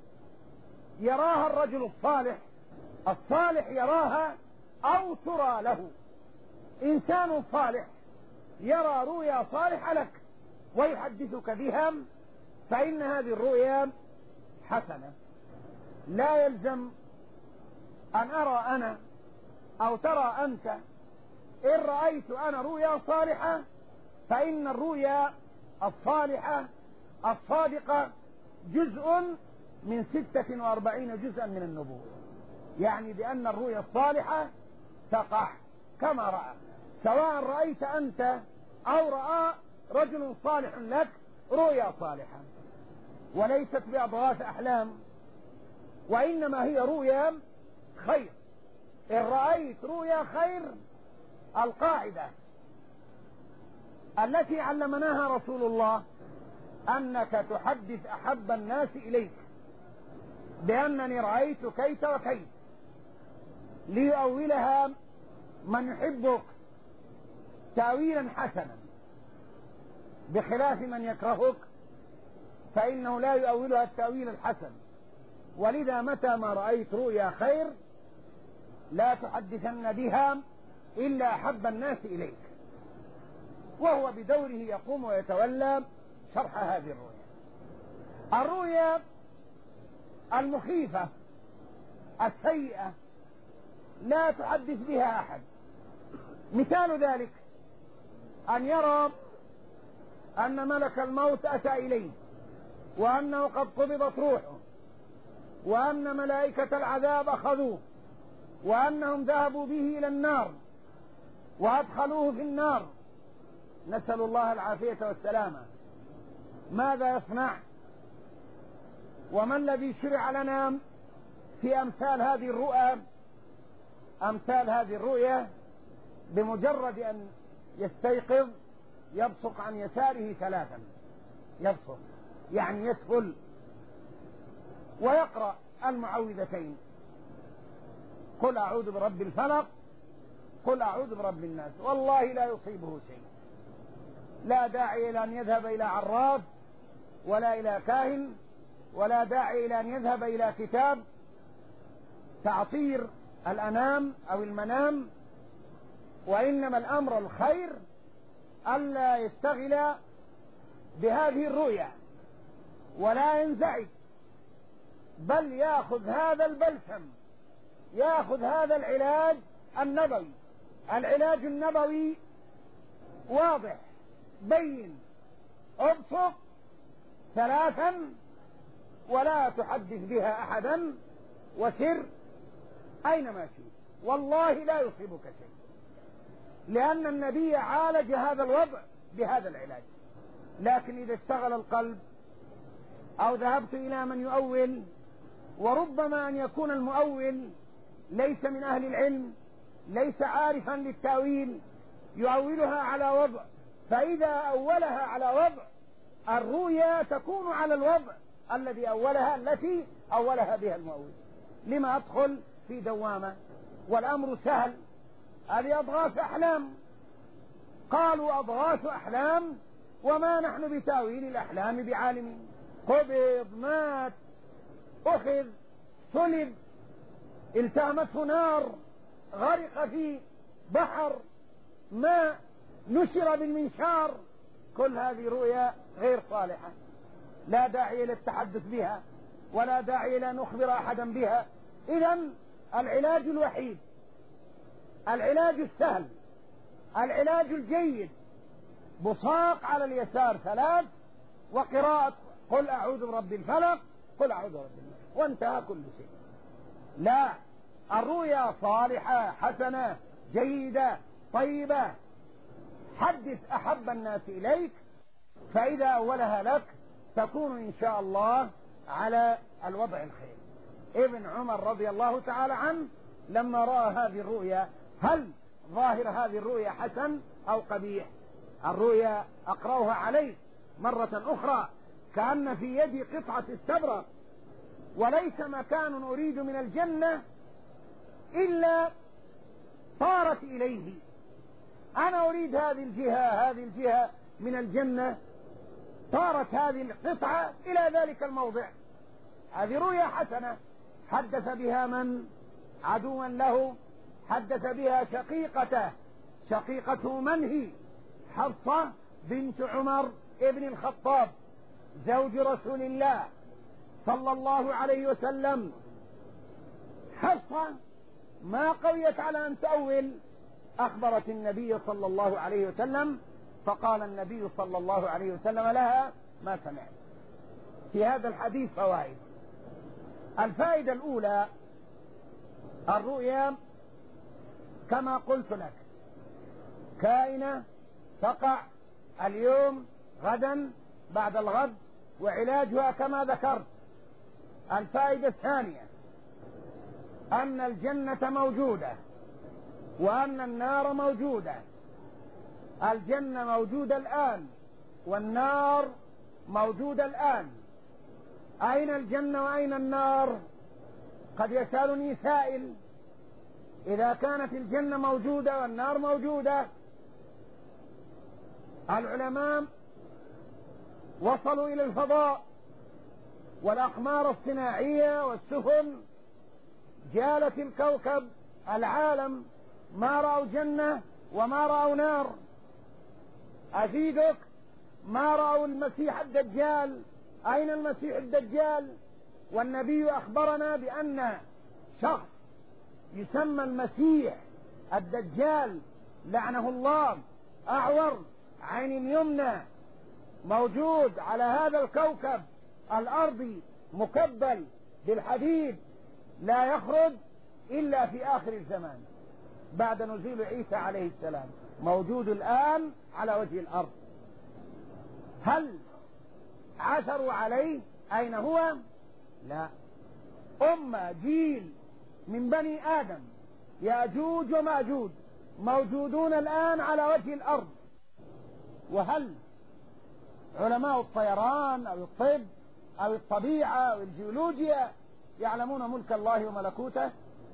يراها الرجل الصالح، الصالح يراها أو ترى له. إنسان صالح يرى رؤيا صالحة لك ويحدثك بها، فإن هذه الرؤيا حسنة. لا يلزم أن أرى أنا أو ترى أنت. إن رأيت أنا رؤيا صالحة فإن الرؤيا الصالحة الصادقة جزء من 46 جزءا من النبوة، يعني بأن الرؤيا الصالحة تقع كما رأى، سواء رأيت أنت أو رأى رجل صالح لك رؤيا صالحة، وليست بأضغاث أحلام، وإنما هي رؤيا خير. إن رأيت رؤيا خير، القاعدة التي علمناها رسول الله أنك تحدث أحب الناس إليك بأنني رأيت كيت وكيت، ليؤولها من يحبك تأويلا حسنا، بخلاف من يكرهك فإنه لا يؤولها التأويل الحسن. ولذا متى ما رأيت رؤيا خير لا تحدثن بها إلا أحب الناس إليك، وهو بدوره يقوم ويتولى شرح هذه الرؤيا. الرؤيا المخيفة السيئة لا تحدث بها أحد. مثال ذلك أن يرى أن ملك الموت أتى إليه، وأنه قد قبضت روحه، وأن ملائكة العذاب أخذوه، وأنهم ذهبوا به إلى النار وأدخلوه في النار، نسأل الله العافية والسلامة. ماذا يصنع؟ وما الذي شرع لنا في أمثال هذه الرؤى؟ أمثال هذه الرؤيا بمجرد أن يستيقظ يبصق عن يساره 3، يبصق يعني يسفل، ويقرأ المعوذتين: قل أعوذ برب الفلق، قل أعوذ برب الناس. والله لا يصيبه شيء، لا داعي إلى أن يذهب إلى عراف ولا إلى كاهن، ولا داعي إلى أن يذهب إلى كتاب تعطير الأنام أو المنام، وإنما الأمر الخير ألا يشتغل بهذه الرؤيا ولا ينزعج، بل يأخذ هذا البلسم، يأخذ هذا العلاج النبوي. العلاج النبوي واضح بين: ابصق 3 ولا تحدث بها أحدا، وسر أينما شئت، والله لا يصيبك شيء، لأن النبي عالج هذا الوضع بهذا العلاج. لكن إذا اشتغل القلب أو ذهبت إلى من يؤول، وربما أن يكون المؤول ليس من أهل العلم، ليس عارفا للتأويل، يؤولها على وضع، فإذا أولها على وضع الرؤيا تكون على الوضع التي أولها بها المؤول. لما أدخل في دوامة والأمر سهل؟ هذه أضغاث أحلام. قالوا أضغاث أحلام وما نحن بتاويل الأحلام بعالمين. قبض، مات، أخذ، صلب، التهمته نار، غرق في بحر ماء، نشر بالمنشار. كل هذه رؤيا غير صالحة، لا داعي للتحدث بها ولا داعي لنخبر أحدا بها. إذن العلاج الوحيد، العلاج السهل، العلاج الجيد، بصاق على اليسار 3 وقراءة قل أعوذ برب الفلق، قل أعوذ برب الناس، وانتهى كل شيء. لا، الرؤيا صالحة حسنة جيدة طيبة. حدث أحب الناس إليك، فإذا أولها لك تكون إن شاء الله على الوضع الخير. ابن عمر رضي الله تعالى عنه لما رأى هذه الرؤيا، هل ظاهر هذه الرؤيا حسن أو قبيح؟ الرؤيا أقرأها عليه مرة أخرى كأن في يدي قطعة استبرق، وليس مكان أريد من الجنة إلا طارت إليه. أنا أريد هذه الجهة من الجنة، طارت هذه القطعة إلى ذلك الموضع. هذه رؤيا حسنة. حدث بها من؟ عدوا له. حدث بها شقيقته من هي؟ حفصة بنت عمر ابن الخطاب زوج رسول الله صلى الله عليه وسلم. حفصة ما قويت على أن تؤول، أخبرت النبي صلى الله عليه وسلم، فقال النبي صلى الله عليه وسلم لها ما سمعت. في هذا الحديث فوائد. الفائدة الأولى، الرؤيا كما قلت لك كائنة تقع اليوم غدا بعد الغد، وعلاجها كما ذكرت. الفائدة الثانية أن الجنة موجودة وأن النار موجودة. الجنة موجودة الآن والنار موجودة الآن. أين الجنة وأين النار؟ قد يسألني سائل، إذا كانت الجنة موجودة والنار موجودة، العلماء وصلوا إلى الفضاء والأقمار الصناعية والسفن جالت الكوكب العالم، ما رأوا جنة وما رأوا نار. أفيدك، ما رأوا المسيح الدجال. أين المسيح الدجال؟ والنبي أخبرنا بأن شخص يسمى المسيح الدجال لعنه الله، أعور، عين يمنى، موجود على هذا الكوكب الأرضي، مكبل بالحديد، لا يخرج إلا في آخر الزمان بعد نزول عيسى عليه السلام. موجود الآن على وجه الأرض. هل عثروا عليه؟ أين هو؟ لا. جيل من بني آدم، يأجوج ومأجوج، موجودون الآن على وجه الأرض. وهل علماء الطيران أو الطب أو الطبيعة أو الجيولوجيا يعلمون ملك الله وملكوته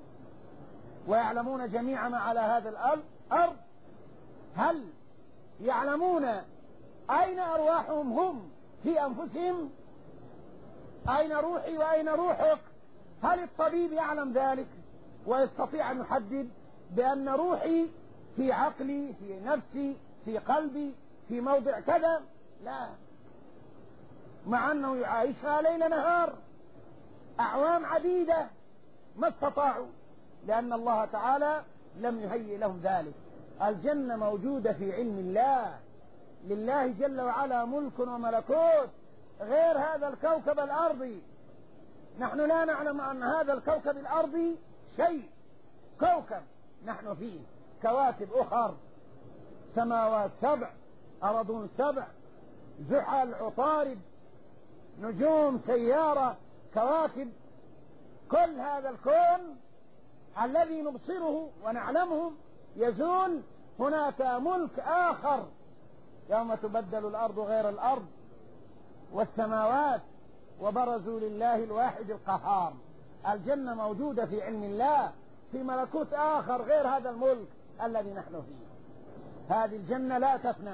ويعلمون جميع ما على هذا الأرض؟ هل يعلمون أين أرواحهم هم في أنفسهم؟ أين روحي وأين روحك؟ هل الطبيب يعلم ذلك ويستطيع أن يحدد بأن روحي في عقلي، في نفسي، في قلبي، في موضع كذا؟ لا، مع أنه يعيشها ليل نهار أعوام عديدة ما استطاعوا، لأن الله تعالى لم يهيئ لهم ذلك. الجنة موجودة في علم الله، لله جل وعلا ملك وملكوت غير هذا الكوكب الأرضي. نحن لا نعلم أن هذا الكوكب الأرضي شيء، كوكب نحن فيه، كواكب أخر، سماوات 7، أرضون 7، زحل، عطارد، نجوم، سيارة، كواكب. كل هذا الكون الذي نبصره ونعلمه يزول. هناك ملك آخر، يوم تبدل الأرض غير الأرض والسماوات وبرزوا لله الواحد القهار. الجنة موجودة في علم الله في ملكوت آخر غير هذا الملك الذي نحن فيه. هذه الجنة لا تفنى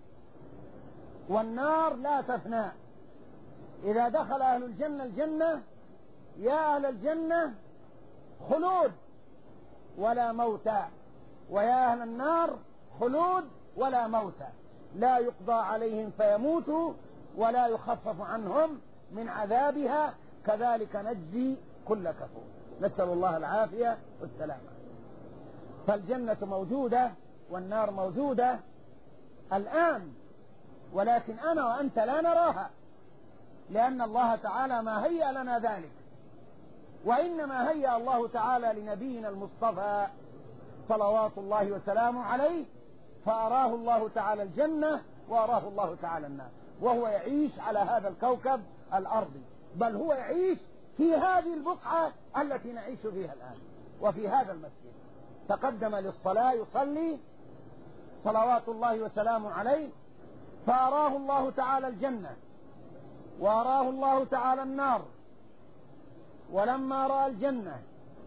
والنار لا تفنى. إذا دخل أهل الجنة الجنة يا أهل الجنة خلود ولا موت، ويا أهل النار خلود ولا موت، لا يقضى عليهم فيموتوا ولا يخفف عنهم من عذابها، كذلك نجزي كل كفور. نسأل الله العافية والسلامة. فالجنة موجودة والنار موجودة الآن، ولكن أنا وأنت لا نراها، لأن الله تعالى ما هيأ لنا ذلك، وإنما هيأ الله تعالى لنبينا المصطفى صلوات الله وسلامه عليه، فأراه الله تعالى الجنة وأراه الله تعالى النار، وهو يعيش على هذا الكوكب الأرضي، بل هو يعيش في هذه البقعة التي نعيش فيها الآن وفي هذا المسجد. تقدم للصلاة يصلي صلوات الله وسلامه عليه، فأراه الله تعالى الجنة وأراه الله تعالى النار، ولما رأى الجنة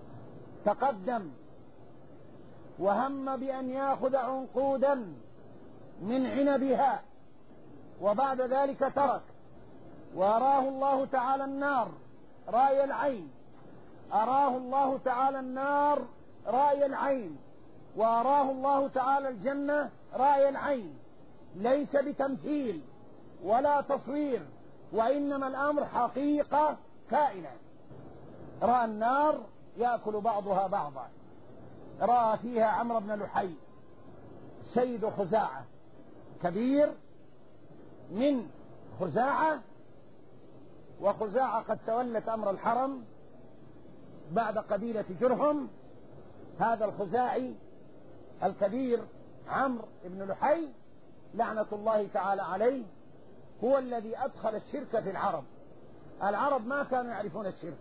تقدم وهم بأن يأخذ عنقودا من عنبها، وبعد ذلك ترك. وأراه الله تعالى النار رأي العين، أراه الله تعالى النار رأي العين، وأراه الله تعالى الجنة رأي العين، ليس بتمثيل ولا تصوير، وإنما الأمر حقيقة كائنة. رأى النار يأكل بعضها بعضا، رأى فيها عمرو بن لحي سيد خزاعة كبير من خزاعة، وخزاعة قد تولت أمر الحرم بعد قبيلة جرهم. هذا الخزاعي الكبير عمرو بن لحي لعنة الله تعالى عليه هو الذي أدخل الشرك في العرب. العرب ما كانوا يعرفون الشرك،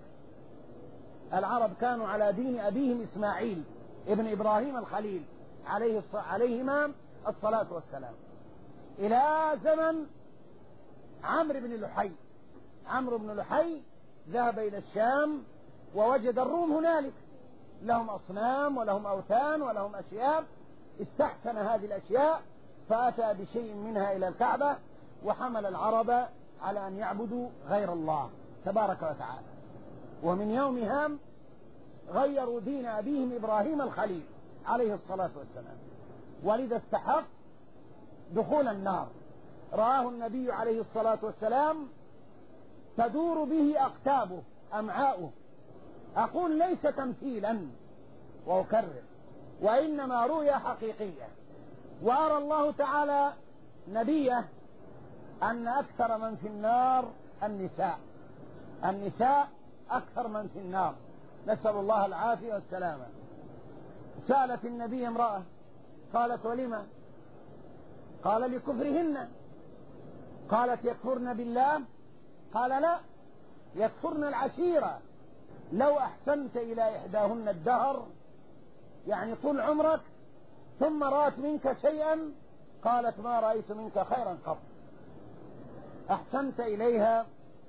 العرب كانوا على دين أبيهم إسماعيل ابن إبراهيم الخليل عليهما الصلاة والسلام، إلى زمن عمرو بن لحي. عمرو بن لحي ذهب إلى الشام ووجد الروم هنالك لهم أصنام ولهم أوثان ولهم أشياء، استحسن هذه الأشياء فأتى بشيء منها إلى الكعبة، وحمل العرب على أن يعبدوا غير الله تبارك وتعالى، ومن يومها غيروا دين أبيهم إبراهيم الخليل عليه الصلاة والسلام، ولذا استحق دخول النار. رآه النبي عليه الصلاة والسلام تدور به أقتابه أمعاؤه، أقول ليس تمثيلا وأكرر، وإنما رؤيا حقيقية. وأرى الله تعالى نبيه أن أكثر من في النار النساء، النساء أكثر من في النار، نسأل الله العافية والسلامة. سألت النبي امرأة قالت ولما؟ قال لكفرهن. قالت يكفرن بالله؟ قال لا، يكفرن العشيرة. لو أحسنت إلى إحداهن الدهر، يعني طول عمرك، ثم رأت منك شيئا قالت ما رأيت منك خيرا قط. أحسنت إليها،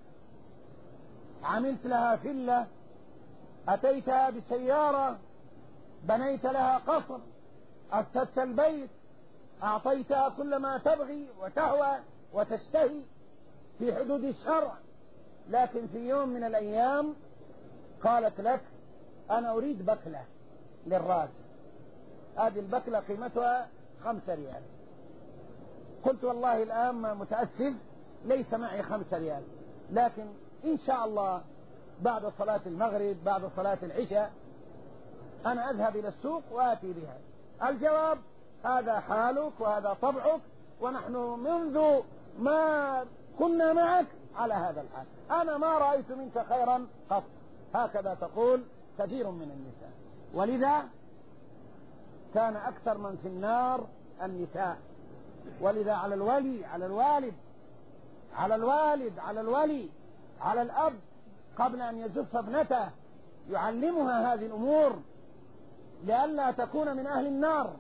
عملت لها فلة، أتيتها بسيارة، بنيت لها قصر، أسست البيت، أعطيتها كل ما تبغي وتهوى وتشتهي في حدود الشرع، لكن في يوم من الأيام قالت لك أنا أريد بكلة للرأس، هذه البكلة قيمتها 5 ريال. قلت والله الآن متأسف ليس معي 5 ريال، لكن إن شاء الله بعد صلاة المغرب بعد صلاة العشاء أنا أذهب إلى السوق وآتي بها. الجواب هذا حالك وهذا طبعك، ونحن منذ ما كنا معك على هذا الحال، أنا ما رأيت منك خيرا قط. هكذا تقول كثير من النساء، ولذا كان أكثر من في النار النساء. ولذا على الولي على الوالد على الوالد على الولي على الأب قبل أن يزف ابنته يعلمها هذه الأمور لئلا تكون من أهل النار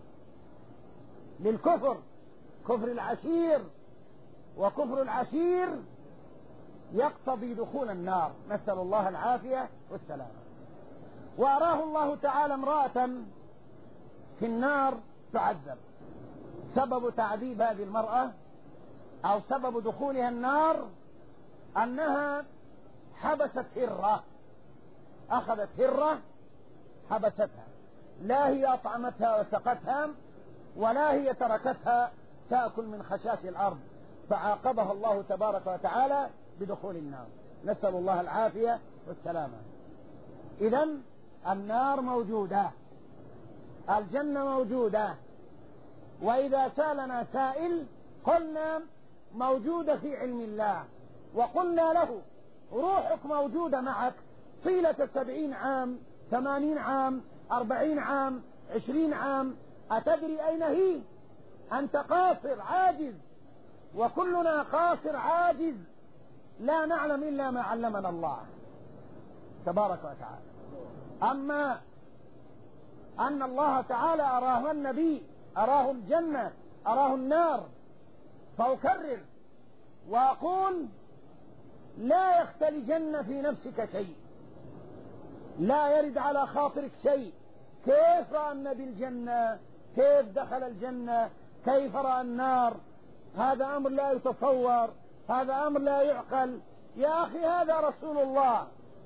للكفر، كفر العشير. وكفر العشير يقتضي دخول النار، نسأل الله العافية والسلامة. وأراه الله تعالى امرأة في النار تعذب. سبب تعذيب هذه المرأة أو سبب دخولها النار أنها حبست هرة، أخذت هرة حبستها، لا هي أطعمتها وسقتها ولا هي تركتها تأكل من خشاش الأرض، فعاقبها الله تبارك وتعالى بدخول النار، نسأل الله العافية والسلامة. إذن النار موجودة، الجنة موجودة، وإذا سألنا سائل قلنا موجودة في علم الله، وقلنا له روحك موجودة معك طيلة 70 عام 80 عام 40 عام 20 عام، أتدري أين هي؟ أنت قاصر عاجز، وكلنا قاصر عاجز، لا نعلم إلا ما علمنا الله تبارك وتعالى. أما أن الله تعالى أراه النبي، أراه الجنة، أراه النار، فأكرر وأقول لا يختلجن في نفسك شيء، لا يرد على خاطرك شيء. كيف رأى النبي الجنة؟ كيف دخل الجنة؟ كيف رأى النار؟ هذا أمر لا يتصور، هذا أمر لا يعقل. يا أخي هذا رسول الله،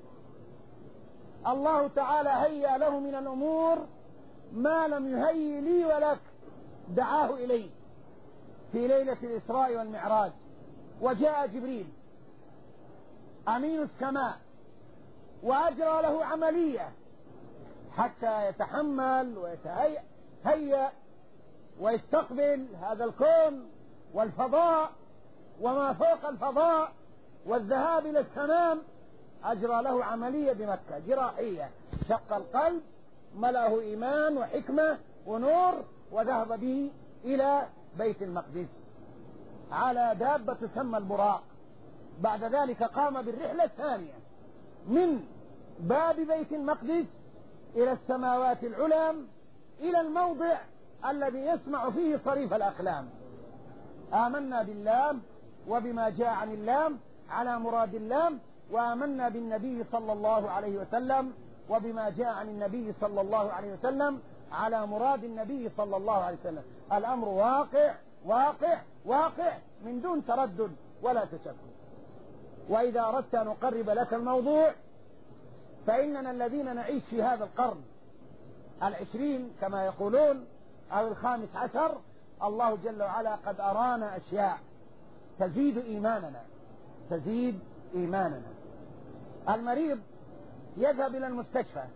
الله تعالى هيأ له من الأمور ما لم يهيئ لي ولك. دعاه إليه في ليلة الإسراء والمعراج، وجاء جبريل أمين السماء وأجرى له عملية حتى يتحمل ويتهيأ ويستقبل هذا الكون والفضاء وما فوق الفضاء والذهاب إلى السماء. أجرى له عملية بمكة جراحية، شق القلب، ملأه إيمان وحكمة ونور، وذهب به إلى بيت المقدس على دابة تسمى البراق. بعد ذلك قام بالرحلة الثانية من باب بيت المقدس إلى السماوات العلى، إلى الموضع الذي يسمع فيه صريف الأقلام. آمنا بالله وبما جاء عن الله على مراد الله، وآمنا بالنبي صلى الله عليه وسلم وبما جاء عن النبي صلى الله عليه وسلم على مراد النبي صلى الله عليه وسلم. الأمر واقع واقع واقع من دون تردد ولا تشكك. وإذا أردت أن أقرب لك الموضوع، فإننا الذين نعيش في هذا القرن 20 كما يقولون أو 15، الله جل وعلا قد أرانا أشياء تزيد إيماننا، تزيد إيماننا. المريض يذهب إلى المستشفى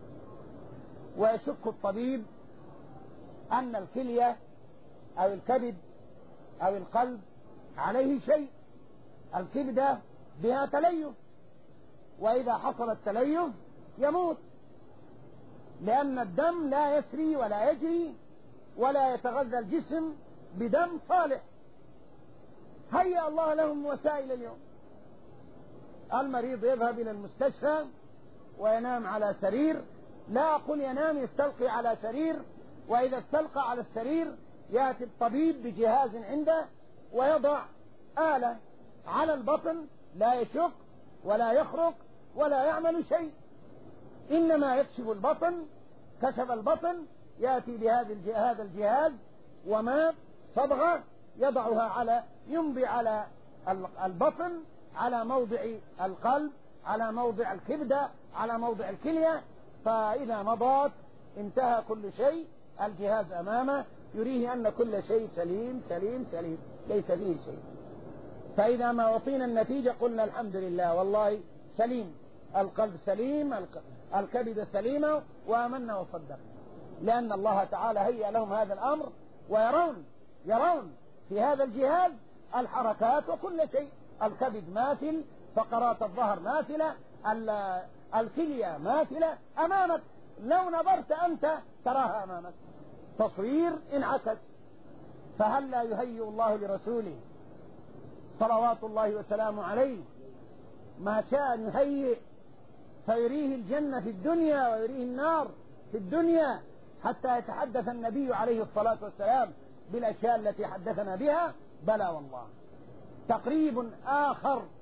ويشك الطبيب أن الكلية أو الكبد أو القلب عليه شيء، الكبدة بها تليف، وإذا حصل التليف يموت، لأن الدم لا يسري ولا يجري ولا يتغذى الجسم بدم صالح. هيأ الله لهم وسائل اليوم. المريض يذهب إلى المستشفى وينام على سرير، لا أقول ينام، يستلقي على سرير، وإذا استلقى على السرير يأتي الطبيب بجهاز عنده ويضع آلة على البطن، لا يشق ولا يخرق ولا يعمل شيء، إنما يكشف البطن، كشف البطن، يأتي بهذا الجهاز وما صبغة يضعها على، يمضي على البطن، على موضع القلب، على موضع الكبدة، على موضع الكلية، فإذا مضت انتهى كل شيء. الجهاز أمامه يريه أن كل شيء سليم سليم سليم، ليس فيه شيء. فإذا ما أعطينا النتيجة قلنا الحمد لله والله سليم، القلب سليم، الكبد سليمة، وآمنا وصدقنا، لأن الله تعالى هيأ لهم هذا الأمر، ويرون في هذا الجهاز الحركات وكل شيء. الكبد ماثل، فقرات الظهر ماثلة، الكلية ماثلة أمامك، لو نظرت أنت تراها أمامك، تصوير انعكس. فهل لا يهيئ الله لرسوله صلوات الله وسلامه عليه ما شاء أن يهيئ، فيريه الجنة في الدنيا ويريه النار في الدنيا، حتى يتحدث النبي عليه الصلاة والسلام بالأشياء التي حدثنا بها؟ بلى والله. تقريب آخر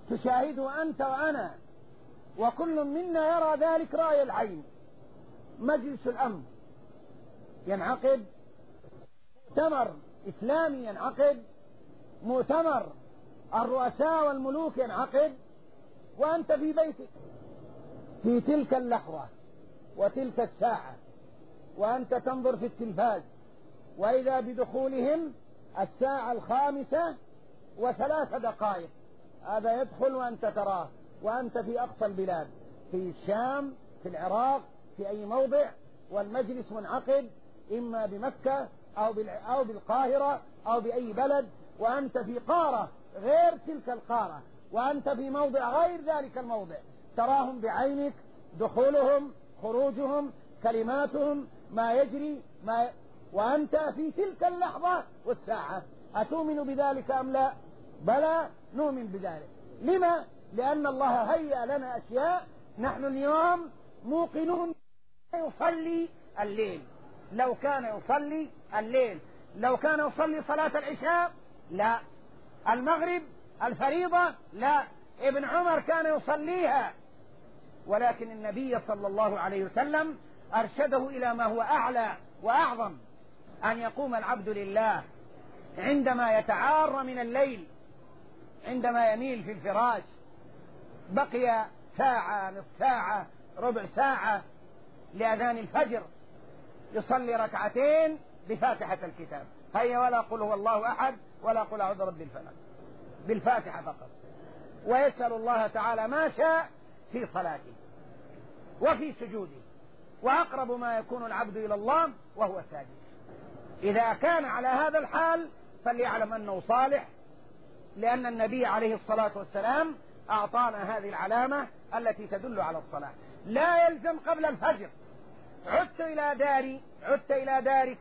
تشاهده أنت وأنا وكل منا يرى ذلك رأي العين. مجلس الأمن ينعقد، مؤتمر إسلامي ينعقد، مؤتمر الرؤساء والملوك ينعقد، وأنت في بيتك في تلك اللحظة وتلك الساعة، وأنت تنظر في التلفاز، وإذا بدخولهم 5:03 هذا يدخل وأنت تراه، وأنت في أقصى البلاد، في الشام، في العراق، في أي موضع، والمجلس منعقد إما بمكة أو بالقاهرة أو بأي بلد، وأنت في قارة غير تلك القارة، وأنت في موضع غير ذلك الموضع، تراهم بعينك، دخولهم، خروجهم، كلماتهم، ما يجري وأنت في تلك اللحظة والساعة. أتؤمن بذلك أم لا؟ بلى، نؤمن بذلك. لما؟ لأن الله هيأ لنا أشياء نحن اليوم موقنون. يصلي الليل، لو كان يصلي الليل، لو كان يصلي صلاة العشاء لا، المغرب الفريضة لا، ابن عمر كان يصليها، ولكن النبي صلى الله عليه وسلم أرشده إلى ما هو أعلى وأعظم، أن يقوم العبد لله عندما يتعار من الليل، عندما يميل في الفراش، بقي ساعة، نصف ساعة، ربع ساعة لأذان الفجر، يصلي ركعتين بفاتحة الكتاب، هيا ولا قل هو الله أحد ولا قل أعوذ برب الفلق، بالفاتحة فقط، ويسأل الله تعالى ما شاء في صلاته وفي سجوده، وأقرب ما يكون العبد إلى الله وهو ساجد. إذا كان على هذا الحال فليعلم أنه صالح، لأن النبي عليه الصلاة والسلام أعطانا هذه العلامة التي تدل على الصلاة. لا يلزم قبل الفجر، عدت إلى دارك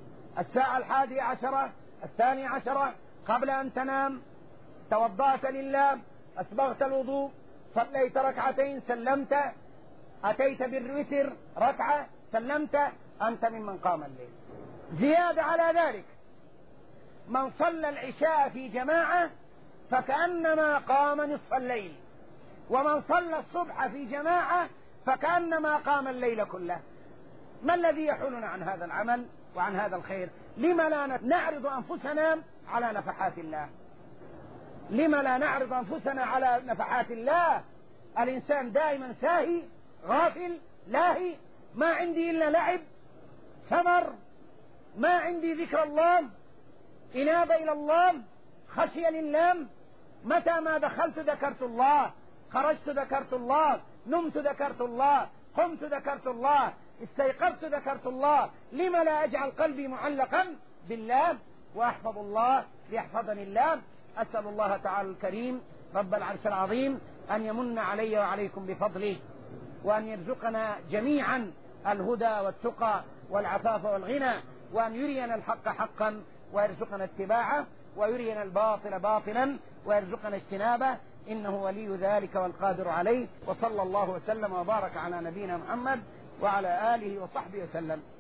11:00 12:00 قبل أن تنام، توضأت لله، أسبغت الوضوء، صليت ركعتين، سلمت، أتيت بالوتر ركعة، سلمت، أنت ممن قام الليل. زيادة على ذلك، من صلى العشاء في جماعة فكأنما قام نصف الليل، ومن صلى الصبح في جماعة فكأنما قام الليل كله. ما الذي يحولنا عن هذا العمل وعن هذا الخير؟ لما لا نعرض أنفسنا على نفحات الله؟ لما لا نعرض أنفسنا على نفحات الله؟ الإنسان دائما ساهي، غافل، لاهي، ما عندي إلا لعب، سمر، ما عندي ذكر الله، إنابة إلى الله، خشية لله. متى ما دخلت ذكرت الله، خرجت ذكرت الله، نمت ذكرت الله، قمت ذكرت الله، استيقظت ذكرت الله. لما لا أجعل قلبي معلقا بالله وأحفظ الله ليحفظني الله؟ أسأل الله تعالى الكريم رب العرش العظيم أن يمن علي وعليكم بفضله، وأن يرزقنا جميعا الهدى والتقى والعفاف والغنى، وأن يرينا الحق حقا ويرزقنا اتباعه، ويرينا الباطل باطلا ويرزقنا اجتنابه، إنه ولي ذلك والقادر عليه. وصلى الله وسلم وبارك على نبينا محمد وعلى آله وصحبه وسلم.